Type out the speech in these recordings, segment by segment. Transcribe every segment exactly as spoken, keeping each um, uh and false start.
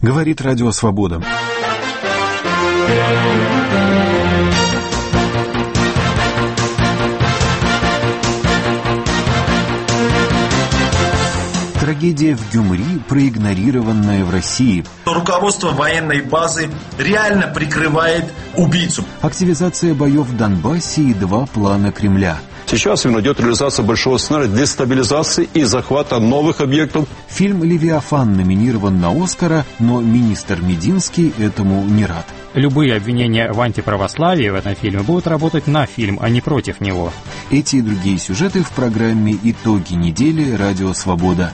Говорит Радио Свобода. Трагедия в Гюмри, проигнорированная в России. Руководство военной базы реально прикрывает убийцу. Активизация боев в Донбассе и два плана Кремля. Сейчас именно идет реализация большого сценария дестабилизации и захвата новых объектов. Фильм «Левиафан» номинирован на «Оскара», но министр Мединский этому не рад. Любые обвинения в антиправославии в этом фильме будут работать на фильм, а не против него. Эти и другие сюжеты в программе «Итоги недели. Радио Свобода».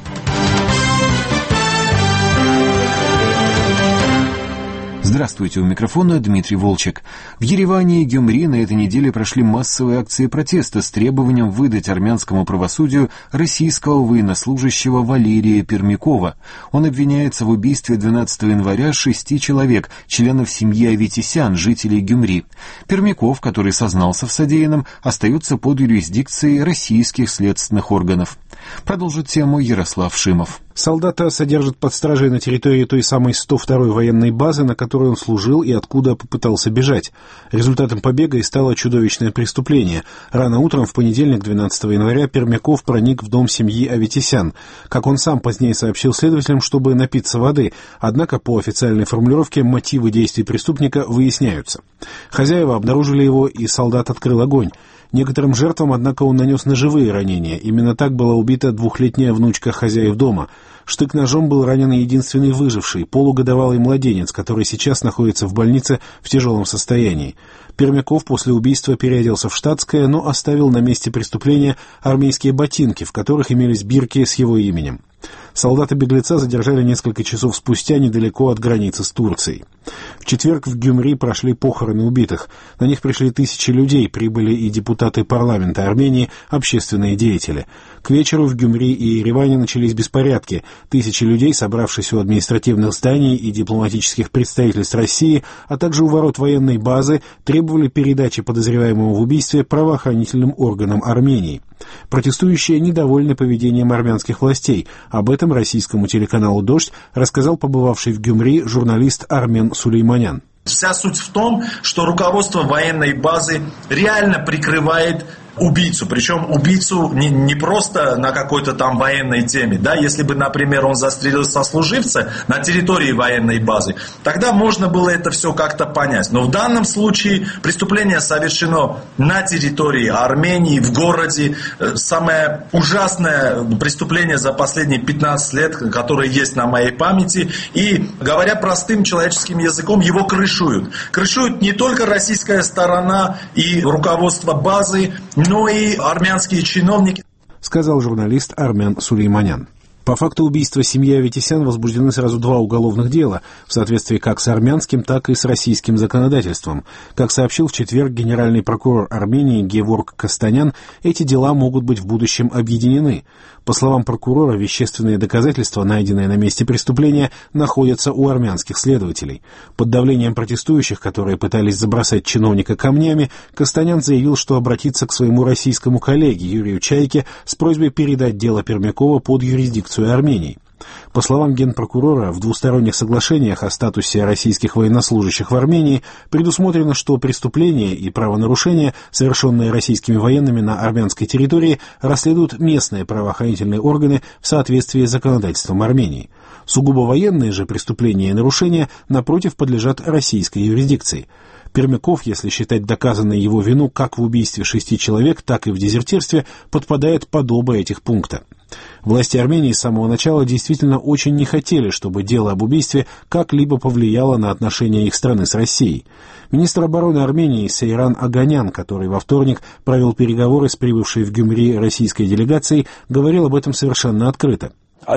Здравствуйте, у микрофона Дмитрий Волчек. В Ереване и Гюмри на этой неделе прошли массовые акции протеста с требованием выдать армянскому правосудию российского военнослужащего Валерия Пермякова. Он обвиняется в убийстве двенадцатого января шести человек, членов семьи Аветисян, жителей Гюмри. Пермяков, который сознался в содеянном, остается под юрисдикцией российских следственных органов. Продолжит тему Ярослав Шимов. Солдата содержат под стражей на территории той самой сто второй военной базы, на которой он служил и откуда попытался бежать. Результатом побега и стало чудовищное преступление. Рано утром в понедельник, двенадцатого января, Пермяков проник в дом семьи Аветисян. Как он сам позднее сообщил следователям, чтобы напиться воды, однако по официальной формулировке мотивы действий преступника выясняются. Хозяева обнаружили его, и солдат открыл огонь. Некоторым жертвам, однако, он нанес ножевые ранения. Именно так была убита двухлетняя внучка хозяев дома. Штык-ножом был ранен единственный выживший, полугодовалый младенец, который сейчас находится в больнице в тяжелом состоянии. Пермяков после убийства переоделся в штатское, но оставил на месте преступления армейские ботинки, в которых имелись бирки с его именем. Солдата-беглеца задержали несколько часов спустя недалеко от границы с Турцией. В четверг в Гюмри прошли похороны убитых. На них пришли тысячи людей, прибыли и депутаты парламента Армении, общественные деятели. К вечеру в Гюмри и Ереване начались беспорядки. Тысячи людей, собравшись у административных зданий и дипломатических представительств России, а также у ворот военной базы, требовали передачи подозреваемого в убийстве правоохранительным органам Армении. Протестующие недовольны поведением армянских властей. Об этом российскому телеканалу «Дождь» рассказал побывавший в Гюмри журналист Армен Сулейманян. Вся суть в том, что руководство военной базы реально прикрывает убийцу. Причем убийцу не, не просто на какой-то там военной теме. Да? Если бы, например, он застрелил сослуживца на территории военной базы, тогда можно было это все как-то понять. Но в данном случае преступление совершено на территории Армении, в городе. Самое ужасное преступление за последние пятнадцать лет, которое есть на моей памяти. И, говоря простым человеческим языком, его крышуют. Крышуют не только российская сторона и руководство базы, но и армянские чиновники, сказал журналист Армен Сулейманян. По факту убийства семьи Аветисян возбуждены сразу два уголовных дела, в соответствии как с армянским, так и с российским законодательством. Как сообщил в четверг генеральный прокурор Армении Геворг Костанян, эти дела могут быть в будущем объединены. По словам прокурора, вещественные доказательства, найденные на месте преступления, находятся у армянских следователей. Под давлением протестующих, которые пытались забросать чиновника камнями, Костанян заявил, что обратится к своему российскому коллеге Юрию Чайке с просьбой передать дело Пермякова под юрисдикцию Армении. По словам генпрокурора, в двусторонних соглашениях о статусе российских военнослужащих в Армении предусмотрено, что преступления и правонарушения, совершенные российскими военными на армянской территории, расследуют местные правоохранительные органы в соответствии с законодательством Армении. Сугубо военные же преступления и нарушения, напротив, подлежат российской юрисдикции. Пермяков, если считать доказанной его вину как в убийстве шести человек, так и в дезертирстве, подпадает под оба этих пункта. Власти Армении с самого начала действительно очень не хотели, чтобы дело об убийстве как-либо повлияло на отношения их страны с Россией. Министр обороны Армении Сейран Аганян, который во вторник провел переговоры с прибывшей в Гюмри российской делегацией, говорил об этом совершенно открыто.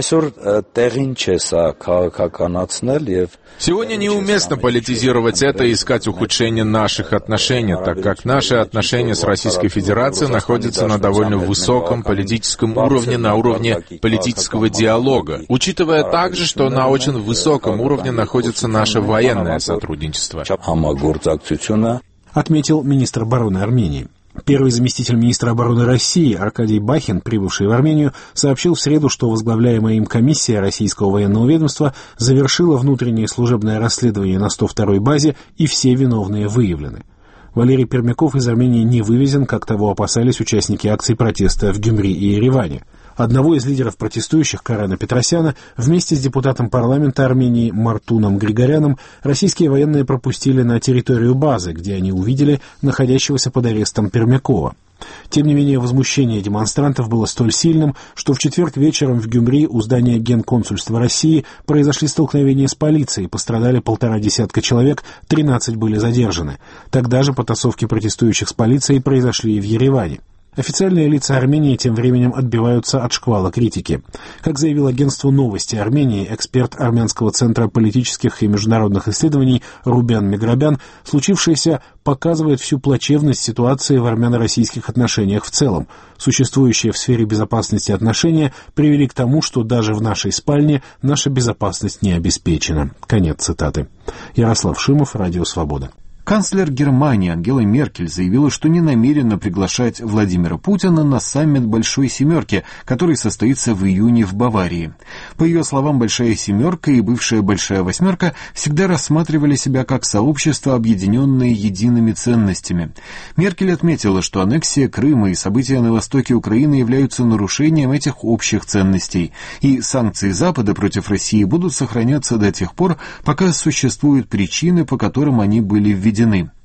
Сегодня неуместно политизировать это и искать ухудшение наших отношений, так как наши отношения с Российской Федерацией находятся на довольно высоком политическом уровне, на уровне политического диалога, учитывая также, что на очень высоком уровне находится наше военное сотрудничество, отметил министр обороны Армении. Первый заместитель министра обороны России Аркадий Бахин, прибывший в Армению, сообщил в среду, что возглавляемая им комиссия Российского военного ведомства завершила внутреннее служебное расследование на сто второй базе, и все виновные выявлены. Валерий Пермяков из Армении не вывезен, как того опасались участники акций протеста в Гюмри и Ереване. Одного из лидеров протестующих, Карена Петросяна, вместе с депутатом парламента Армении Мартуном Григоряном российские военные пропустили на территорию базы, где они увидели находящегося под арестом Пермякова. Тем не менее, возмущение демонстрантов было столь сильным, что в четверг вечером в Гюмри у здания Генконсульства России произошли столкновения с полицией, пострадали полтора десятка человек, тринадцать были задержаны. Тогда же потасовки протестующих с полицией произошли и в Ереване. Официальные лица Армении тем временем отбиваются от шквала критики. Как заявил агентству «Новости Армении» эксперт Армянского центра политических и международных исследований Рубян Миграбян, случившееся показывает всю плачевность ситуации в армяно-российских отношениях в целом. Существующие в сфере безопасности отношения привели к тому, что даже в нашей спальне наша безопасность не обеспечена. Конец цитаты. Ярослав Шимов, Радио Свобода. Канцлер Германии Ангела Меркель заявила, что не намерена приглашать Владимира Путина на саммит «Большой семерки», который состоится в июне в Баварии. По ее словам, «Большая семерка» и бывшая «Большая восьмерка» всегда рассматривали себя как сообщество, объединенное едиными ценностями. Меркель отметила, что аннексия Крыма и события на востоке Украины являются нарушением этих общих ценностей, и санкции Запада против России будут сохраняться до тех пор, пока существуют причины, по которым они были введены.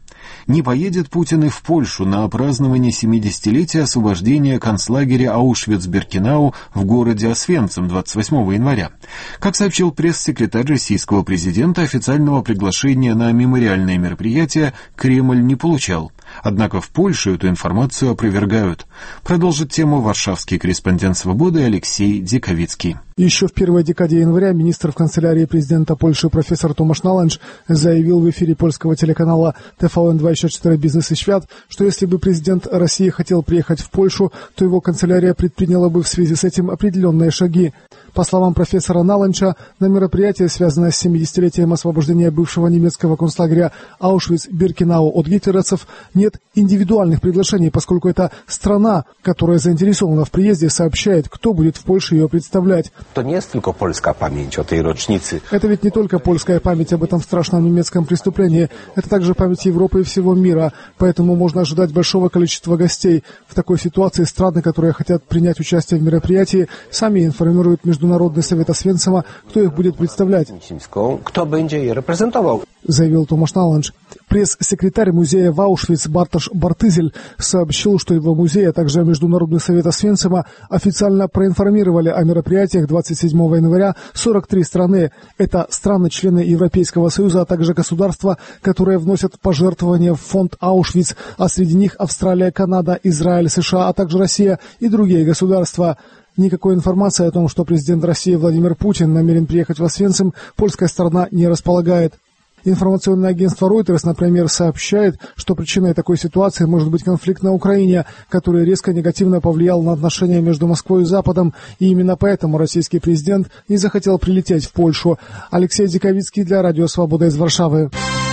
Не поедет Путин и в Польшу на празднование семидесятилетия освобождения концлагеря Аушвиц-Биркенау в городе Освенцим двадцать восьмого января. Как сообщил пресс-секретарь российского президента, официального приглашения на мемориальное мероприятие Кремль не получал. Однако в Польше эту информацию опровергают. Продолжит тему варшавский корреспондент «Свободы» Алексей Диковицкий. Еще в первой декаде января министр в канцелярии президента Польши профессор Томаш Налендж заявил в эфире польского телеканала тэ вэ эн двадцать четыре «Бизнес и Świat», что если бы президент России хотел приехать в Польшу, то его канцелярия предприняла бы в связи с этим определенные шаги. По словам профессора Налленджа, на мероприятие, связанное с семидесятилетием освобождения бывшего немецкого концлагеря Аушвиц-Биркенау от гитлеровцев, нет индивидуальных приглашений, поскольку это страна, которая заинтересована в приезде, сообщает, кто будет в Польше ее представлять. Это не только польская память о этой рочнице. Это ведь не только польская память об этом страшном немецком преступлении, это также память Европы и всего мира, поэтому можно ожидать большого количества гостей. В такой ситуации страны, которые хотят принять участие в мероприятии, сами информируют Международный совет Освенцима, кто их будет представлять. Кто будет ее репрезентовал? Заявил Томаш Налендж. Пресс-секретарь музея в Аушвиц Бартош Бартызель сообщил, что его музей, а также Международный совет Освенцима официально проинформировали о мероприятиях двадцать седьмого января сорок три страны. Это страны-члены Европейского Союза, а также государства, которые вносят пожертвования в фонд Аушвиц, а среди них Австралия, Канада, Израиль, США, а также Россия и другие государства. Никакой информации о том, что президент России Владимир Путин намерен приехать в Освенцим, польская сторона не располагает. Информационное агентство Reuters, например, сообщает, что причиной такой ситуации может быть конфликт на Украине, который резко негативно повлиял на отношения между Москвой и Западом, и именно поэтому российский президент не захотел прилететь в Польшу. Алексей Диковицкий для Радио Свобода из Варшавы.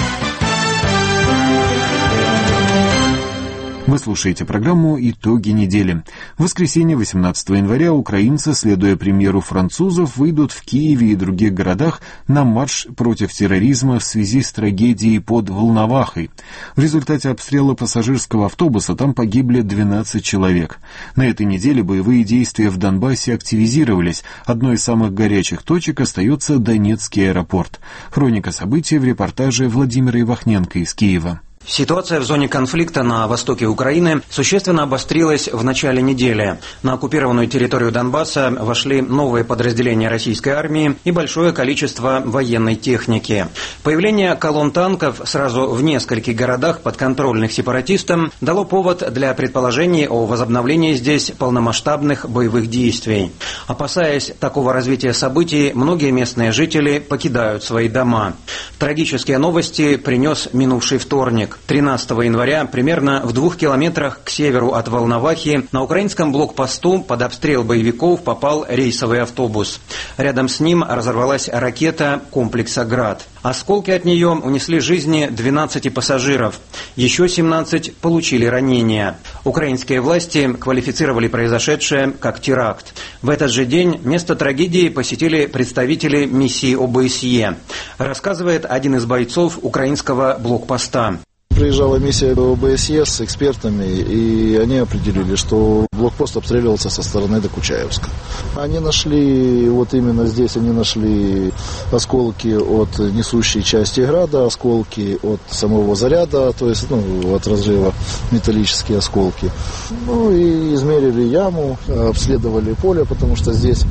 Вы слушаете программу «Итоги недели». В воскресенье, восемнадцатого января, украинцы, следуя примеру французов, выйдут в Киеве и других городах на марш против терроризма в связи с трагедией под Волновахой. В результате обстрела пассажирского автобуса там погибли двенадцать человек. На этой неделе боевые действия в Донбассе активизировались. Одной из самых горячих точек остается Донецкий аэропорт. Хроника событий в репортаже Владимира Ивахненко из Киева. Ситуация в зоне конфликта на востоке Украины существенно обострилась в начале недели. На оккупированную территорию Донбасса вошли новые подразделения российской армии и большое количество военной техники. Появление колонн танков сразу в нескольких городах, подконтрольных сепаратистам, дало повод для предположений о возобновлении здесь полномасштабных боевых действий. Опасаясь такого развития событий, многие местные жители покидают свои дома. Трагические новости принес минувший вторник. тринадцатого января, примерно в двух километрах к северу от Волновахи, на украинском блокпосту под обстрел боевиков попал рейсовый автобус. Рядом с ним разорвалась ракета комплекса «Град». Осколки от нее унесли жизни двенадцати пассажиров. Еще семнадцать получили ранения. Украинские власти квалифицировали произошедшее как теракт. В этот же день место трагедии посетили представители миссии О Бэ Эс Е. Рассказывает один из бойцов украинского блокпоста. Приезжала миссия О Бэ Эс Е с экспертами, и они определили, что блокпост обстреливался со стороны Докучаевска. Они нашли, вот именно здесь они нашли осколки от несущей части града, осколки от самого заряда, то есть ну, от разрыва металлические осколки. Ну и измерили яму, обследовали поле, потому что здесь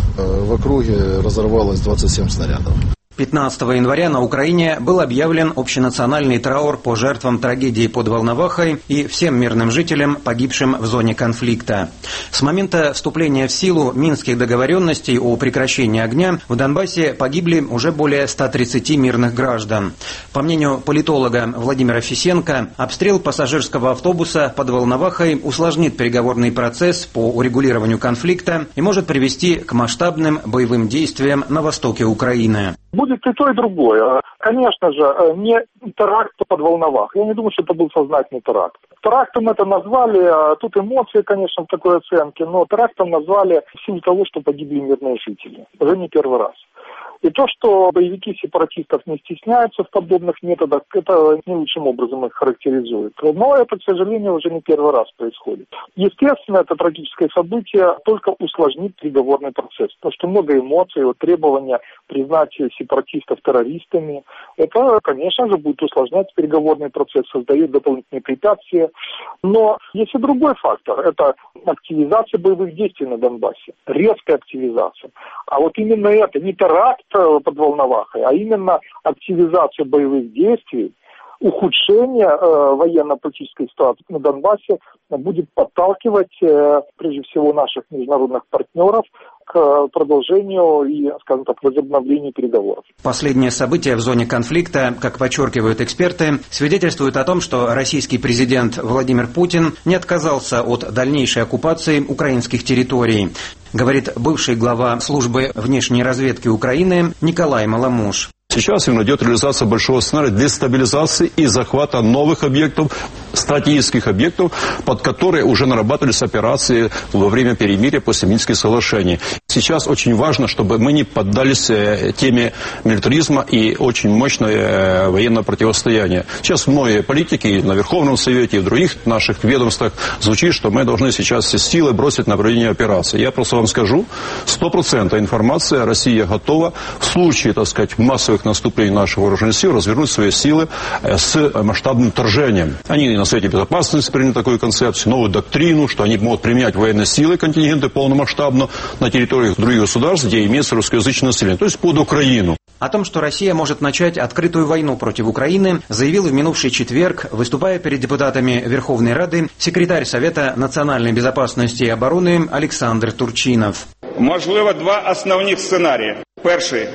в округе разорвалось двадцать семь снарядов. пятнадцатого января на Украине был объявлен общенациональный траур по жертвам трагедии под Волновахой и всем мирным жителям, погибшим в зоне конфликта. С момента вступления в силу Минских договоренностей о прекращении огня в Донбассе погибли уже более ста тридцати мирных граждан. По мнению политолога Владимира Фисенко, обстрел пассажирского автобуса под Волновахой усложнит переговорный процесс по урегулированию конфликта и может привести к масштабным боевым действиям на востоке Украины. Будет и то, и другое. Конечно же, не теракт под Волновахой. Я не думаю, что это был сознательный теракт. Терактом это назвали, тут эмоции, конечно, в такой оценке, но терактом назвали в силу того, что погибли мирные жители. Уже не первый раз. И то, что боевики сепаратистов не стесняются в подобных методах, это не лучшим образом их характеризует. Но это, к сожалению, уже не первый раз происходит. Естественно, это трагическое событие только усложнит переговорный процесс. Потому что много эмоций, вот, требования признать сепаратистов террористами, это, конечно же, будет усложнять переговорный процесс, создает дополнительные препятствия. Но есть и другой фактор. Это активизация боевых действий на Донбассе. Резкая активизация. А вот именно это, не теракт под Волновахой, а именно активизация боевых действий, ухудшение э, военно-политической ситуации на Донбассе будет подталкивать, э, прежде всего, наших международных партнеров к продолжению и, скажем так, возобновлению переговоров. Последние события в зоне конфликта, как подчеркивают эксперты, свидетельствуют о том, что российский президент Владимир Путин не отказался от дальнейшей оккупации украинских территорий, говорит бывший глава службы внешней разведки Украины Николай Маламуш. Сейчас именно идет реализация большого сценария дестабилизации и захвата новых объектов, стратегических объектов, под которые уже нарабатывались операции во время перемирия после Минских соглашений. Сейчас очень важно, чтобы мы не поддались теме милитаризма и очень мощное военное противостояние. Сейчас многие политики на Верховном Совете и в других наших ведомствах звучит, что мы должны сейчас все силы бросить на проведение операции. Я просто вам скажу, сто процентов информация, Россия готова в случае, так сказать, массовых наступлений наших вооруженных сил развернуть свои силы с масштабным вторжением. Они на Совете Безопасности приняли такую концепцию, новую доктрину, что они могут применять военные силы, контингенты полномасштабно на территориях других государств, где имеется русскоязычное население, то есть под Украину. О том, что Россия может начать открытую войну против Украины, заявил в минувший четверг, выступая перед депутатами Верховной Рады, секретарь Совета национальной безопасности и обороны Александр Турчинов. Можливо, два основных сценария. Перший.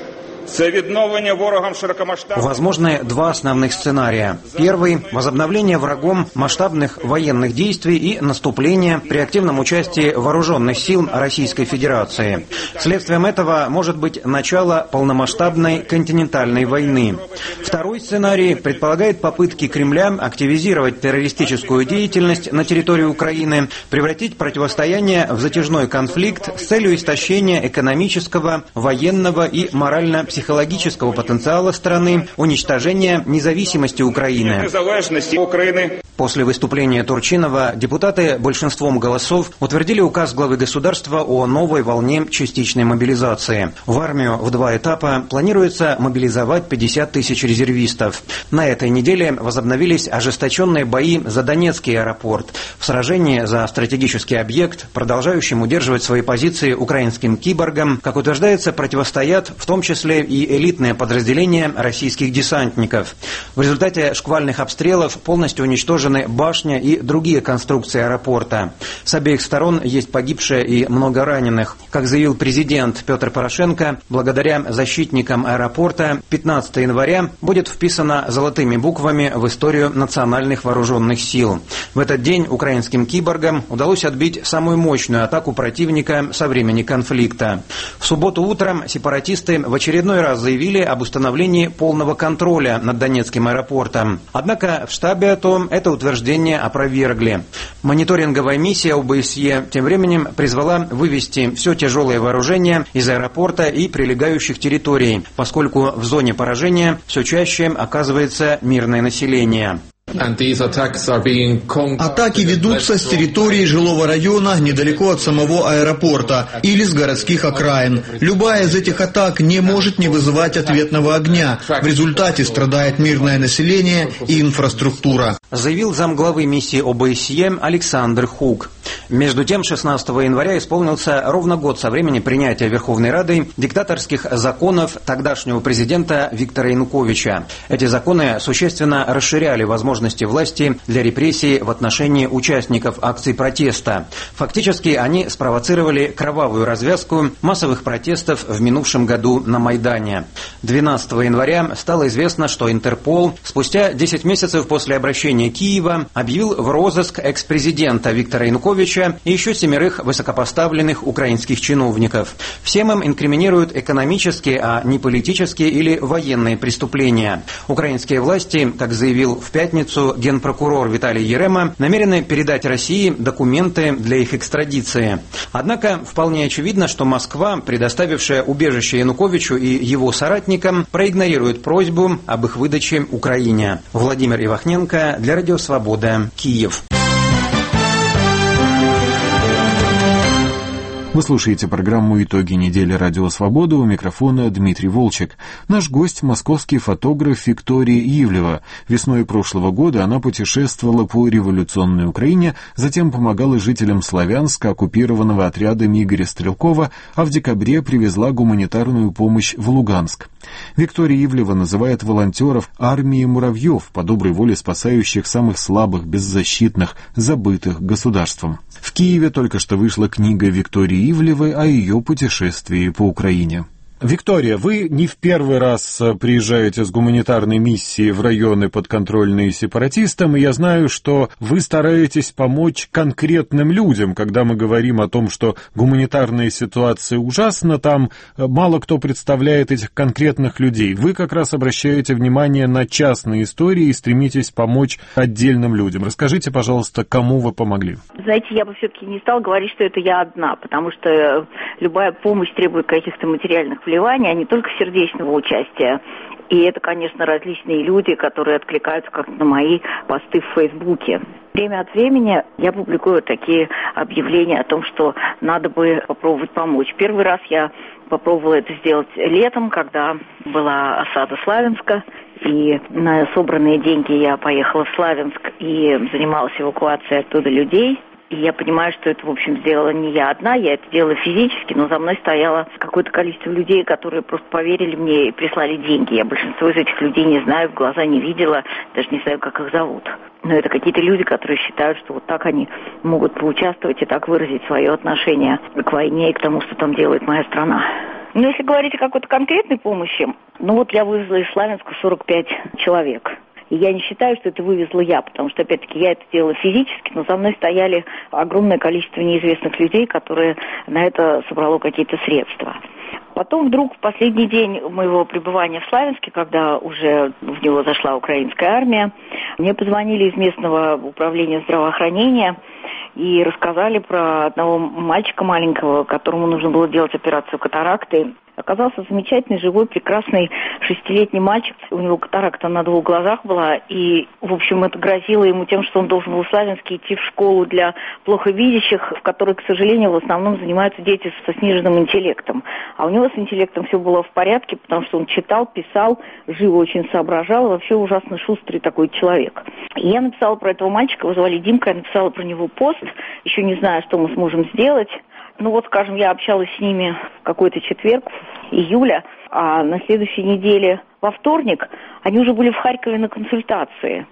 Возможны два основных сценария. Первый – возобновление врагом масштабных военных действий и наступления при активном участии вооруженных сил Российской Федерации. Следствием этого может быть начало полномасштабной континентальной войны. Второй сценарий предполагает попытки Кремля активизировать террористическую деятельность на территории Украины, превратить противостояние в затяжной конфликт с целью истощения экономического, военного и морально-психологического психологического потенциала страны, уничтожения независимости Украины. После выступления Турчинова депутаты большинством голосов утвердили указ главы государства о новой волне частичной мобилизации. В армию в два этапа планируется мобилизовать пятьдесят тысяч резервистов. На этой неделе возобновились ожесточенные бои за Донецкий аэропорт. В сражении за стратегический объект, продолжающим удерживать свои позиции украинским киборгам, как утверждается, противостоят в том числе и элитные подразделения российских десантников. В результате шквальных обстрелов полностью уничтожен уничтожены башня и другие конструкции аэропорта. С обеих сторон есть погибшие и много раненых. Как заявил президент Петр Порошенко, благодаря защитникам аэропорта пятнадцатого января будет вписано золотыми буквами в историю национальных вооруженных сил. В этот день украинским киборгам удалось отбить самую мощную атаку противника со времени конфликта. В субботу утром сепаратисты в очередной раз заявили об установлении полного контроля над Донецким аэропортом. Однако в штабе АТО это утверждение опровергли. Мониторинговая миссия ОБСЕ тем временем призвала вывести все тяжелое вооружение из аэропорта и прилегающих территорий, поскольку в зоне поражения все чаще оказывается мирное население. Атаки ведутся с территории жилого района недалеко от самого аэропорта или с городских окраин. Любая из этих атак не может не вызывать ответного огня. В результате страдает мирное население и инфраструктура. Заявил замглавы миссии ОБСЕ Александр Хук. Между тем, шестнадцатого января исполнился ровно год со времени принятия Верховной Радой диктаторских законов тогдашнего президента Виктора Януковича. Эти законы существенно расширяли возможности власти для репрессий в отношении участников акций протеста. Фактически они спровоцировали кровавую развязку массовых протестов в минувшем году на Майдане. двенадцатого января стало известно, что Интерпол спустя десять месяцев после обращения Киева объявил в розыск экс-президента Виктора Януковича и еще семерых высокопоставленных украинских чиновников. Всем им инкриминируют экономические, а не политические или военные преступления. Украинские власти, как заявил в пятницу генпрокурор Виталий Ярема, намерены передать России документы для их экстрадиции. Однако вполне очевидно, что Москва, предоставившая убежище Януковичу и его соратникам, проигнорирует просьбу об их выдаче Украине. Владимир Ивахненко для Радио Свобода, Киев. Вы слушаете программу «Итоги недели. Радио Свобода», у микрофона Дмитрий Волчек. Наш гость – московский фотограф Виктория Ивлева. Весной прошлого года она путешествовала по революционной Украине, затем помогала жителям Славянска, оккупированного отрядами Игоря Стрелкова, а в декабре привезла гуманитарную помощь в Луганск. Виктория Ивлева называет волонтеров «армией муравьев», по доброй воле спасающих самых слабых, беззащитных, забытых государством. В Киеве только что вышла книга Виктории Ивлевой о ее путешествии по Украине. Виктория, вы не в первый раз приезжаете с гуманитарной миссией в районы, подконтрольные сепаратистам, и я знаю, что вы стараетесь помочь конкретным людям. Когда мы говорим о том, что гуманитарная ситуация ужасна, там мало кто представляет этих конкретных людей. Вы как раз обращаете внимание на частные истории и стремитесь помочь отдельным людям. Расскажите, пожалуйста, кому вы помогли? Знаете, я бы все-таки не стала говорить, что это я одна, потому что любая помощь требует каких-то материальных вливания, а не только сердечного участия. И это, конечно, различные люди, которые откликаются как на мои посты в Фейсбуке. Время от времени я публикую такие объявления о том, что надо бы попробовать помочь. Первый раз я попробовала это сделать летом, когда была осада Славянска. И на собранные деньги я поехала в Славянск и занималась эвакуацией оттуда людей. И я понимаю, что это, в общем, сделала не я одна, я это делала физически, но за мной стояло какое-то количество людей, которые просто поверили мне и прислали деньги. Я большинство из этих людей не знаю, в глаза не видела, даже не знаю, как их зовут. Но это какие-то люди, которые считают, что вот так они могут поучаствовать и так выразить свое отношение к войне и к тому, что там делает моя страна. Но если говорить о какой-то конкретной помощи, ну вот я вывезла из Славянска сорок пять человек. И я не считаю, что это вывезла я, потому что, опять-таки, я это делала физически, но за мной стояли огромное количество неизвестных людей, которые на это собрало какие-то средства. Потом вдруг в последний день моего пребывания в Славянске, когда уже в него зашла украинская армия, мне позвонили из местного управления здравоохранения и рассказали про одного мальчика маленького, которому нужно было делать операцию катаракты. Оказался замечательный, живой, прекрасный шестилетний мальчик. У него катаракта на двух глазах была, и, в общем, это грозило ему тем, что он должен был в Славянске идти в школу для плохо видящих, в которой, к сожалению, в основном занимаются дети со сниженным интеллектом. А у него с интеллектом все было в порядке, потому что он читал, писал, живо очень соображал, вообще ужасно шустрый такой человек. И я написала про этого мальчика, его звали Димка, я написала про него пост, еще не знаю, что мы сможем сделать. Ну вот, скажем, я общалась с ними в какой-то четверг, июля, а на следующей неделе во вторник они уже были в Харькове на консультации.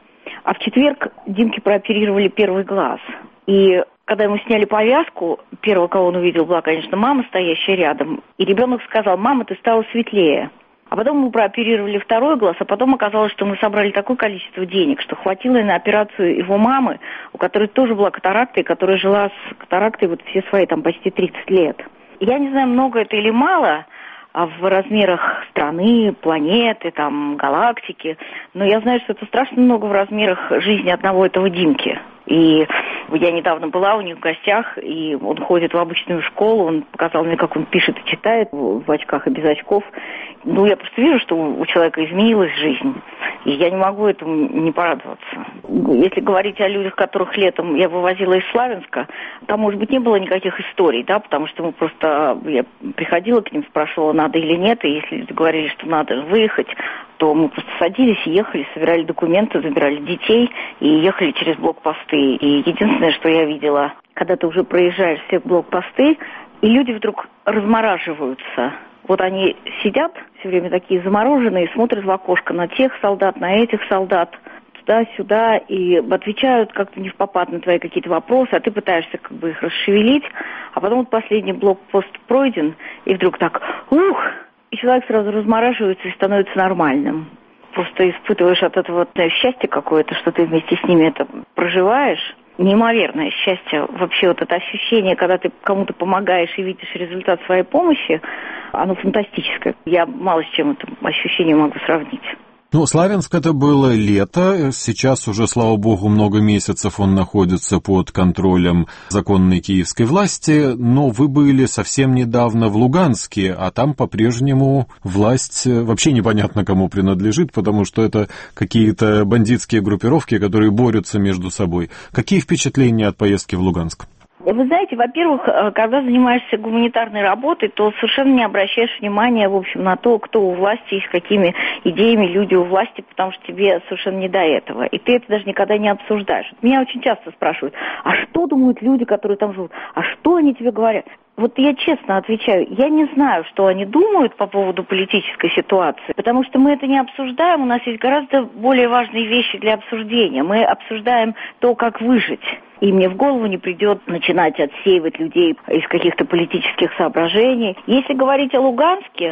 А в четверг Димке прооперировали первый глаз. И когда ему сняли повязку, первого, кого он увидел, была, конечно, мама, стоящая рядом. И ребенок сказал: «Мама, ты стала светлее». А потом мы прооперировали второй глаз, а потом оказалось, что мы собрали такое количество денег, что хватило и на операцию его мамы, у которой тоже была катаракта, и которая жила с катарактой вот все свои там почти тридцать лет. Я не знаю, много это или мало в размерах страны, планеты, там, галактики, но я знаю, что это страшно много в размерах жизни одного этого Димки. И я недавно была у них в гостях, и он ходит в обычную школу, он показал мне, как он пишет и читает в очках и без очков. Ну, я просто вижу, что у человека изменилась жизнь, и я не могу этому не порадоваться. Если говорить о людях, которых летом я вывозила из Славянска, там, может быть, не было никаких историй, да, потому что мы просто, я приходила к ним, спрашивала, надо или нет, и если люди говорили, что надо выехать, то мы просто садились и ехали, собирали документы, забирали детей и ехали через блокпосты. И единственное, что я видела, когда ты уже проезжаешь все блокпосты, и люди вдруг размораживаются. Вот они сидят все время такие замороженные, смотрят в окошко на тех солдат, на этих солдат, туда-сюда, и отвечают как-то не впопад на твои какие-то вопросы, а ты пытаешься как бы их расшевелить, а потом вот последний блокпост пройден, и вдруг так, ух, и человек сразу размораживается и становится нормальным. Просто испытываешь от этого счастье какое-то, что ты вместе с ними это проживаешь. Неимоверное счастье. Вообще вот это ощущение, когда ты кому-то помогаешь и видишь результат своей помощи, оно фантастическое. Я мало с чем это ощущение могу сравнить. Ну, Славянск это было лето, сейчас уже, слава богу, много месяцев он находится под контролем законной киевской власти, но вы были совсем недавно в Луганске, а там по-прежнему власть вообще непонятно кому принадлежит, потому что это какие-то бандитские группировки, которые борются между собой. Какие впечатления от поездки в Луганск? Вы знаете, во-первых, когда занимаешься гуманитарной работой, то совершенно не обращаешь внимания, в общем, на то, кто у власти и с какими идеями люди у власти, потому что тебе совершенно не до этого. И ты это даже никогда не обсуждаешь. Меня очень часто спрашивают, а что думают люди, которые там живут? А что они тебе говорят? Вот я честно отвечаю, я не знаю, что они думают по поводу политической ситуации, потому что мы это не обсуждаем, у нас есть гораздо более важные вещи для обсуждения. Мы обсуждаем то, как выжить. И мне в голову не придет начинать отсеивать людей из каких-то политических соображений. Если говорить о Луганске,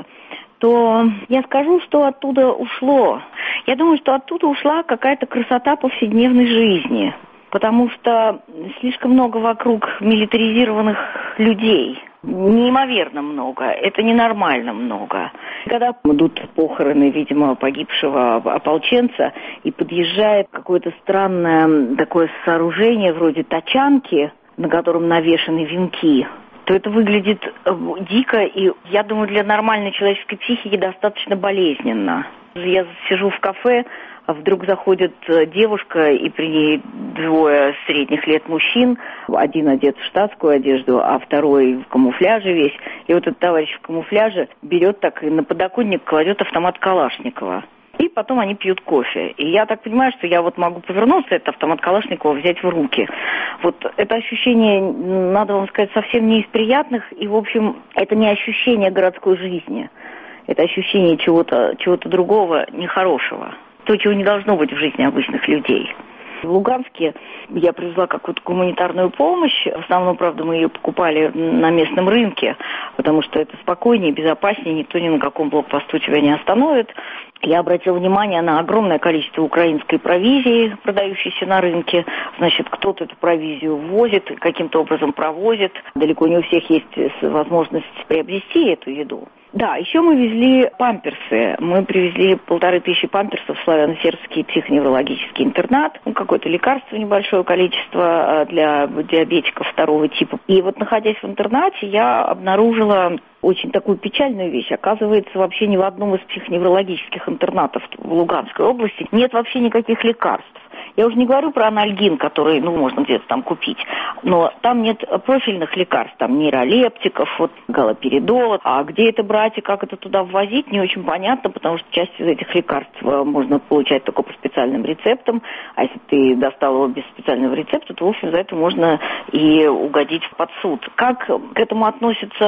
то я скажу, что оттуда ушло. Я думаю, что оттуда ушла какая-то красота повседневной жизни, потому что слишком много вокруг милитаризированных людей. Неимоверно много. Это ненормально много. Когда идут похороны, видимо, погибшего ополченца, и подъезжает какое-то странное такое сооружение вроде тачанки, на котором навешаны венки, то это выглядит дико, и, я думаю, для нормальной человеческой психики достаточно болезненно. Я сижу в кафе, а вдруг заходит девушка, и при ней двое средних лет мужчин, один одет в штатскую одежду, а второй в камуфляже весь. И вот этот товарищ в камуфляже берет так и на подоконник кладет автомат Калашникова. И потом они пьют кофе. И я так понимаю, что я вот могу повернуться, этот автомат Калашникова взять в руки. Вот это ощущение, надо вам сказать, совсем не из приятных. И, в общем, это не ощущение городской жизни. Это ощущение чего-то, чего-то другого, нехорошего. То, чего не должно быть в жизни обычных людей. В Луганске я привезла какую-то гуманитарную помощь. В основном, правда, мы ее покупали на местном рынке, потому что это спокойнее, безопаснее, никто ни на каком блокпосту тебя не остановит. Я обратила внимание на огромное количество украинской провизии, продающейся на рынке. Значит, кто-то эту провизию ввозит, каким-то образом провозит. Далеко не у всех есть возможность приобрести эту еду. Да, еще мы везли памперсы. Мы привезли полторы тысячи памперсов в Славяно-Сербский психоневрологический интернат. Ну, какое-то лекарство, небольшое количество для диабетиков второго типа. И вот, находясь в интернате, я обнаружила очень такую печальную вещь. Оказывается, вообще ни в одном из психоневрологических интернатов в Луганской области нет вообще никаких лекарств. Я уже не говорю про анальгин, который, ну, можно где-то там купить, но там нет профильных лекарств, там нейролептиков, вот, галоперидола. А где это брать и как это туда ввозить, не очень понятно, потому что часть из этих лекарств можно получать только по специальным рецептам, а если ты достал его без специального рецепта, то, в общем, за это можно и угодить под суд. Как к этому относятся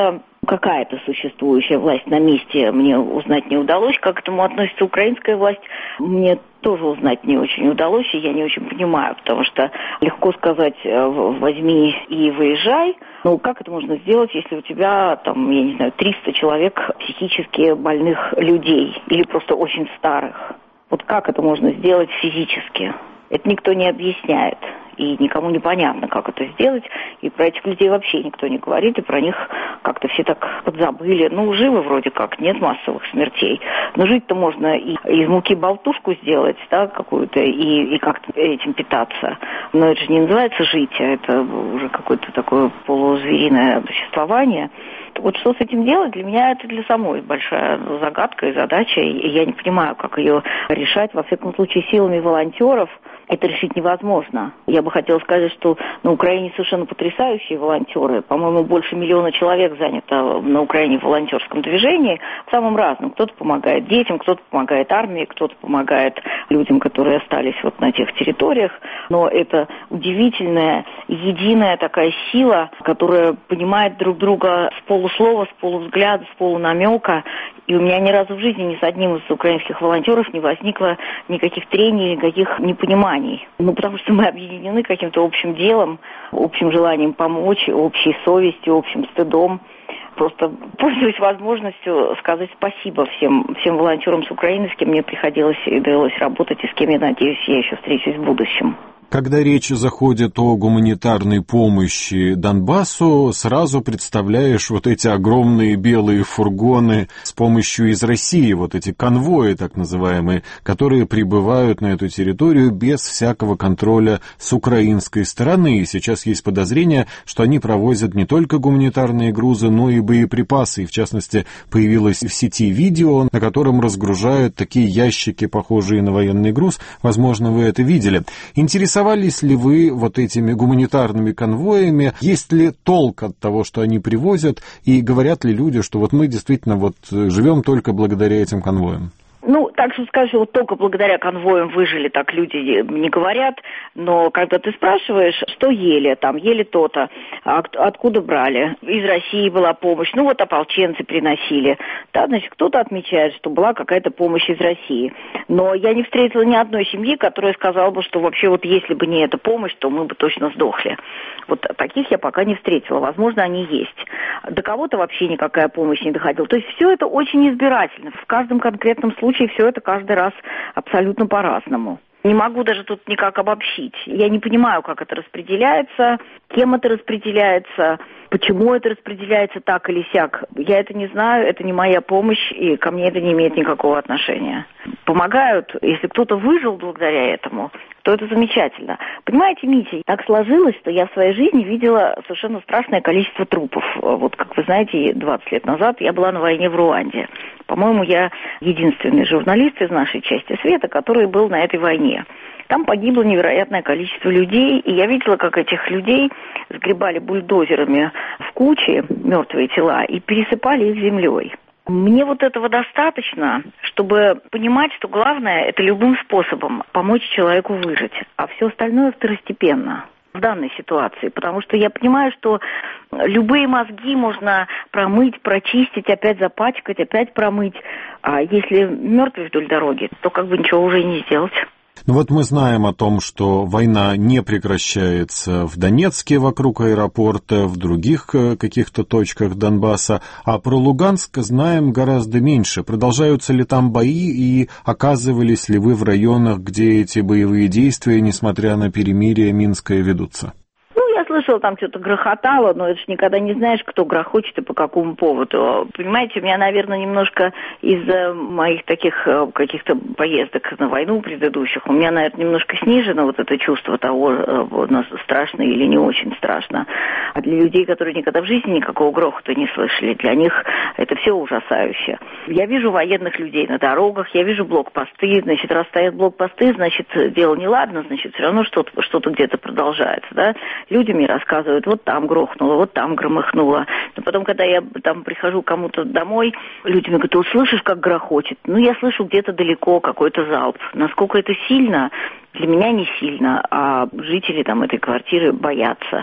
какая-то существующая власть на месте мне узнать не удалось. Как к этому относится украинская власть, мне тоже узнать не очень удалось, и я не очень понимаю, потому что легко сказать «возьми и выезжай». Ну, как это можно сделать, если у тебя, там, я не знаю, триста человек психически больных людей или просто очень старых? Вот как это можно сделать физически? Это никто не объясняет. И никому не понятно, как это сделать. И про этих людей вообще никто не говорит, и про них как-то все так подзабыли. Ну, живы вроде как, нет массовых смертей. Но жить-то можно и из муки болтушку сделать, да, какую-то, и, и как-то этим питаться. Но это же не называется жить, а это уже какое-то такое полузвериное существование. Вот что с этим делать, для меня это для самой большая загадка и задача, и я не понимаю, как ее решать. Во всяком случае, силами волонтеров это решить невозможно. Я бы хотела сказать, что на Украине совершенно потрясающие волонтеры. По-моему, больше миллиона человек занято на Украине в волонтерском движении, в самом разном. Кто-то помогает детям, кто-то помогает армии, кто-то помогает людям, которые остались вот на тех территориях. Но это удивительная, единая такая сила, которая понимает друг друга с полуслова, с полувзгляда, с полунамека. И у меня ни разу в жизни ни с одним из украинских волонтеров не возникло никаких трений, никаких непониманий. Ну, потому что мы объединены каким-то общим делом, общим желанием помочь, общей совестью, общим стыдом. Просто пользуюсь возможностью сказать спасибо всем, всем волонтерам с Украины, с кем мне приходилось и довелось работать, и с кем, я надеюсь, я еще встречусь в будущем. Когда речь заходит о гуманитарной помощи Донбассу, сразу представляешь вот эти огромные белые фургоны с помощью из России, вот эти конвои так называемые, которые прибывают на эту территорию без всякого контроля с украинской стороны. И сейчас есть подозрение, что они провозят не только гуманитарные грузы, но и боеприпасы. И в частности, появилось в сети видео, на котором разгружают такие ящики, похожие на военный груз. Возможно, вы это видели. Интересно, интересовались ли вы вот этими гуманитарными конвоями? Есть ли толк от того, что они привозят? И говорят ли люди, что вот мы действительно вот живем только благодаря этим конвоям? Ну, так что скажешь, вот только благодаря конвоям выжили, так люди не говорят, но когда ты спрашиваешь, что ели, там, ели то-то, а откуда брали? Из России была помощь, ну вот ополченцы приносили. Да, значит, кто-то отмечает, что была какая-то помощь из России. Но я не встретила ни одной семьи, которая сказала бы, что вообще вот если бы не эта помощь, то мы бы точно сдохли. Вот таких я пока не встретила. Возможно, они есть. До кого-то вообще никакая помощь не доходила. То есть все это очень избирательно. В каждом конкретном случае все это каждый раз абсолютно по-разному. Не могу даже тут никак обобщить. Я не понимаю, как это распределяется, кем это распределяется, почему это распределяется так или сяк. Я это не знаю, это не моя помощь, и ко мне это не имеет никакого отношения. Помогают, если кто-то выжил благодаря этому, то это замечательно. Понимаете, Митя, так сложилось, что я в своей жизни видела совершенно страшное количество трупов. Вот, как вы знаете, двадцать лет назад я была на войне в Руанде. По-моему, я единственный журналист из нашей части света, который был на этой войне. Там погибло невероятное количество людей, и я видела, как этих людей сгребали бульдозерами в кучи, мертвые тела, и пересыпали их землей. Мне вот этого достаточно, чтобы понимать, что главное – это любым способом помочь человеку выжить, а все остальное второстепенно в данной ситуации, потому что я понимаю, что любые мозги можно промыть, прочистить, опять запачкать, опять промыть, а если мертвый вдоль дороги, то как бы ничего уже и не сделать. Ну вот мы знаем о том, что война не прекращается в Донецке вокруг аэропорта, в других каких-то точках Донбасса, а про Луганск знаем гораздо меньше. Продолжаются ли там бои и оказывались ли вы в районах, где эти боевые действия, несмотря на перемирие, Минское, ведутся? Я слышала, там что-то грохотало, но это ж никогда не знаешь, кто грохочет и по какому поводу. Понимаете, у меня, наверное, немножко из-за моих таких каких-то поездок на войну предыдущих, у меня, наверное, немножко снижено вот это чувство того, страшно или не очень страшно. А для людей, которые никогда в жизни никакого грохота не слышали, для них это все ужасающе. Я вижу военных людей на дорогах, я вижу блокпосты, значит, раз стоят блокпосты, значит, дело неладно, значит, все равно что-то, что-то где-то продолжается, да. Люди мне рассказывают, вот там грохнуло, вот там громыхнуло. Но потом, когда я там прихожу кому-то домой, люди мне говорят, ты слышишь, как грохочет? Ну, я слышу где-то далеко какой-то залп. Насколько это сильно, для меня не сильно, а жители там этой квартиры боятся.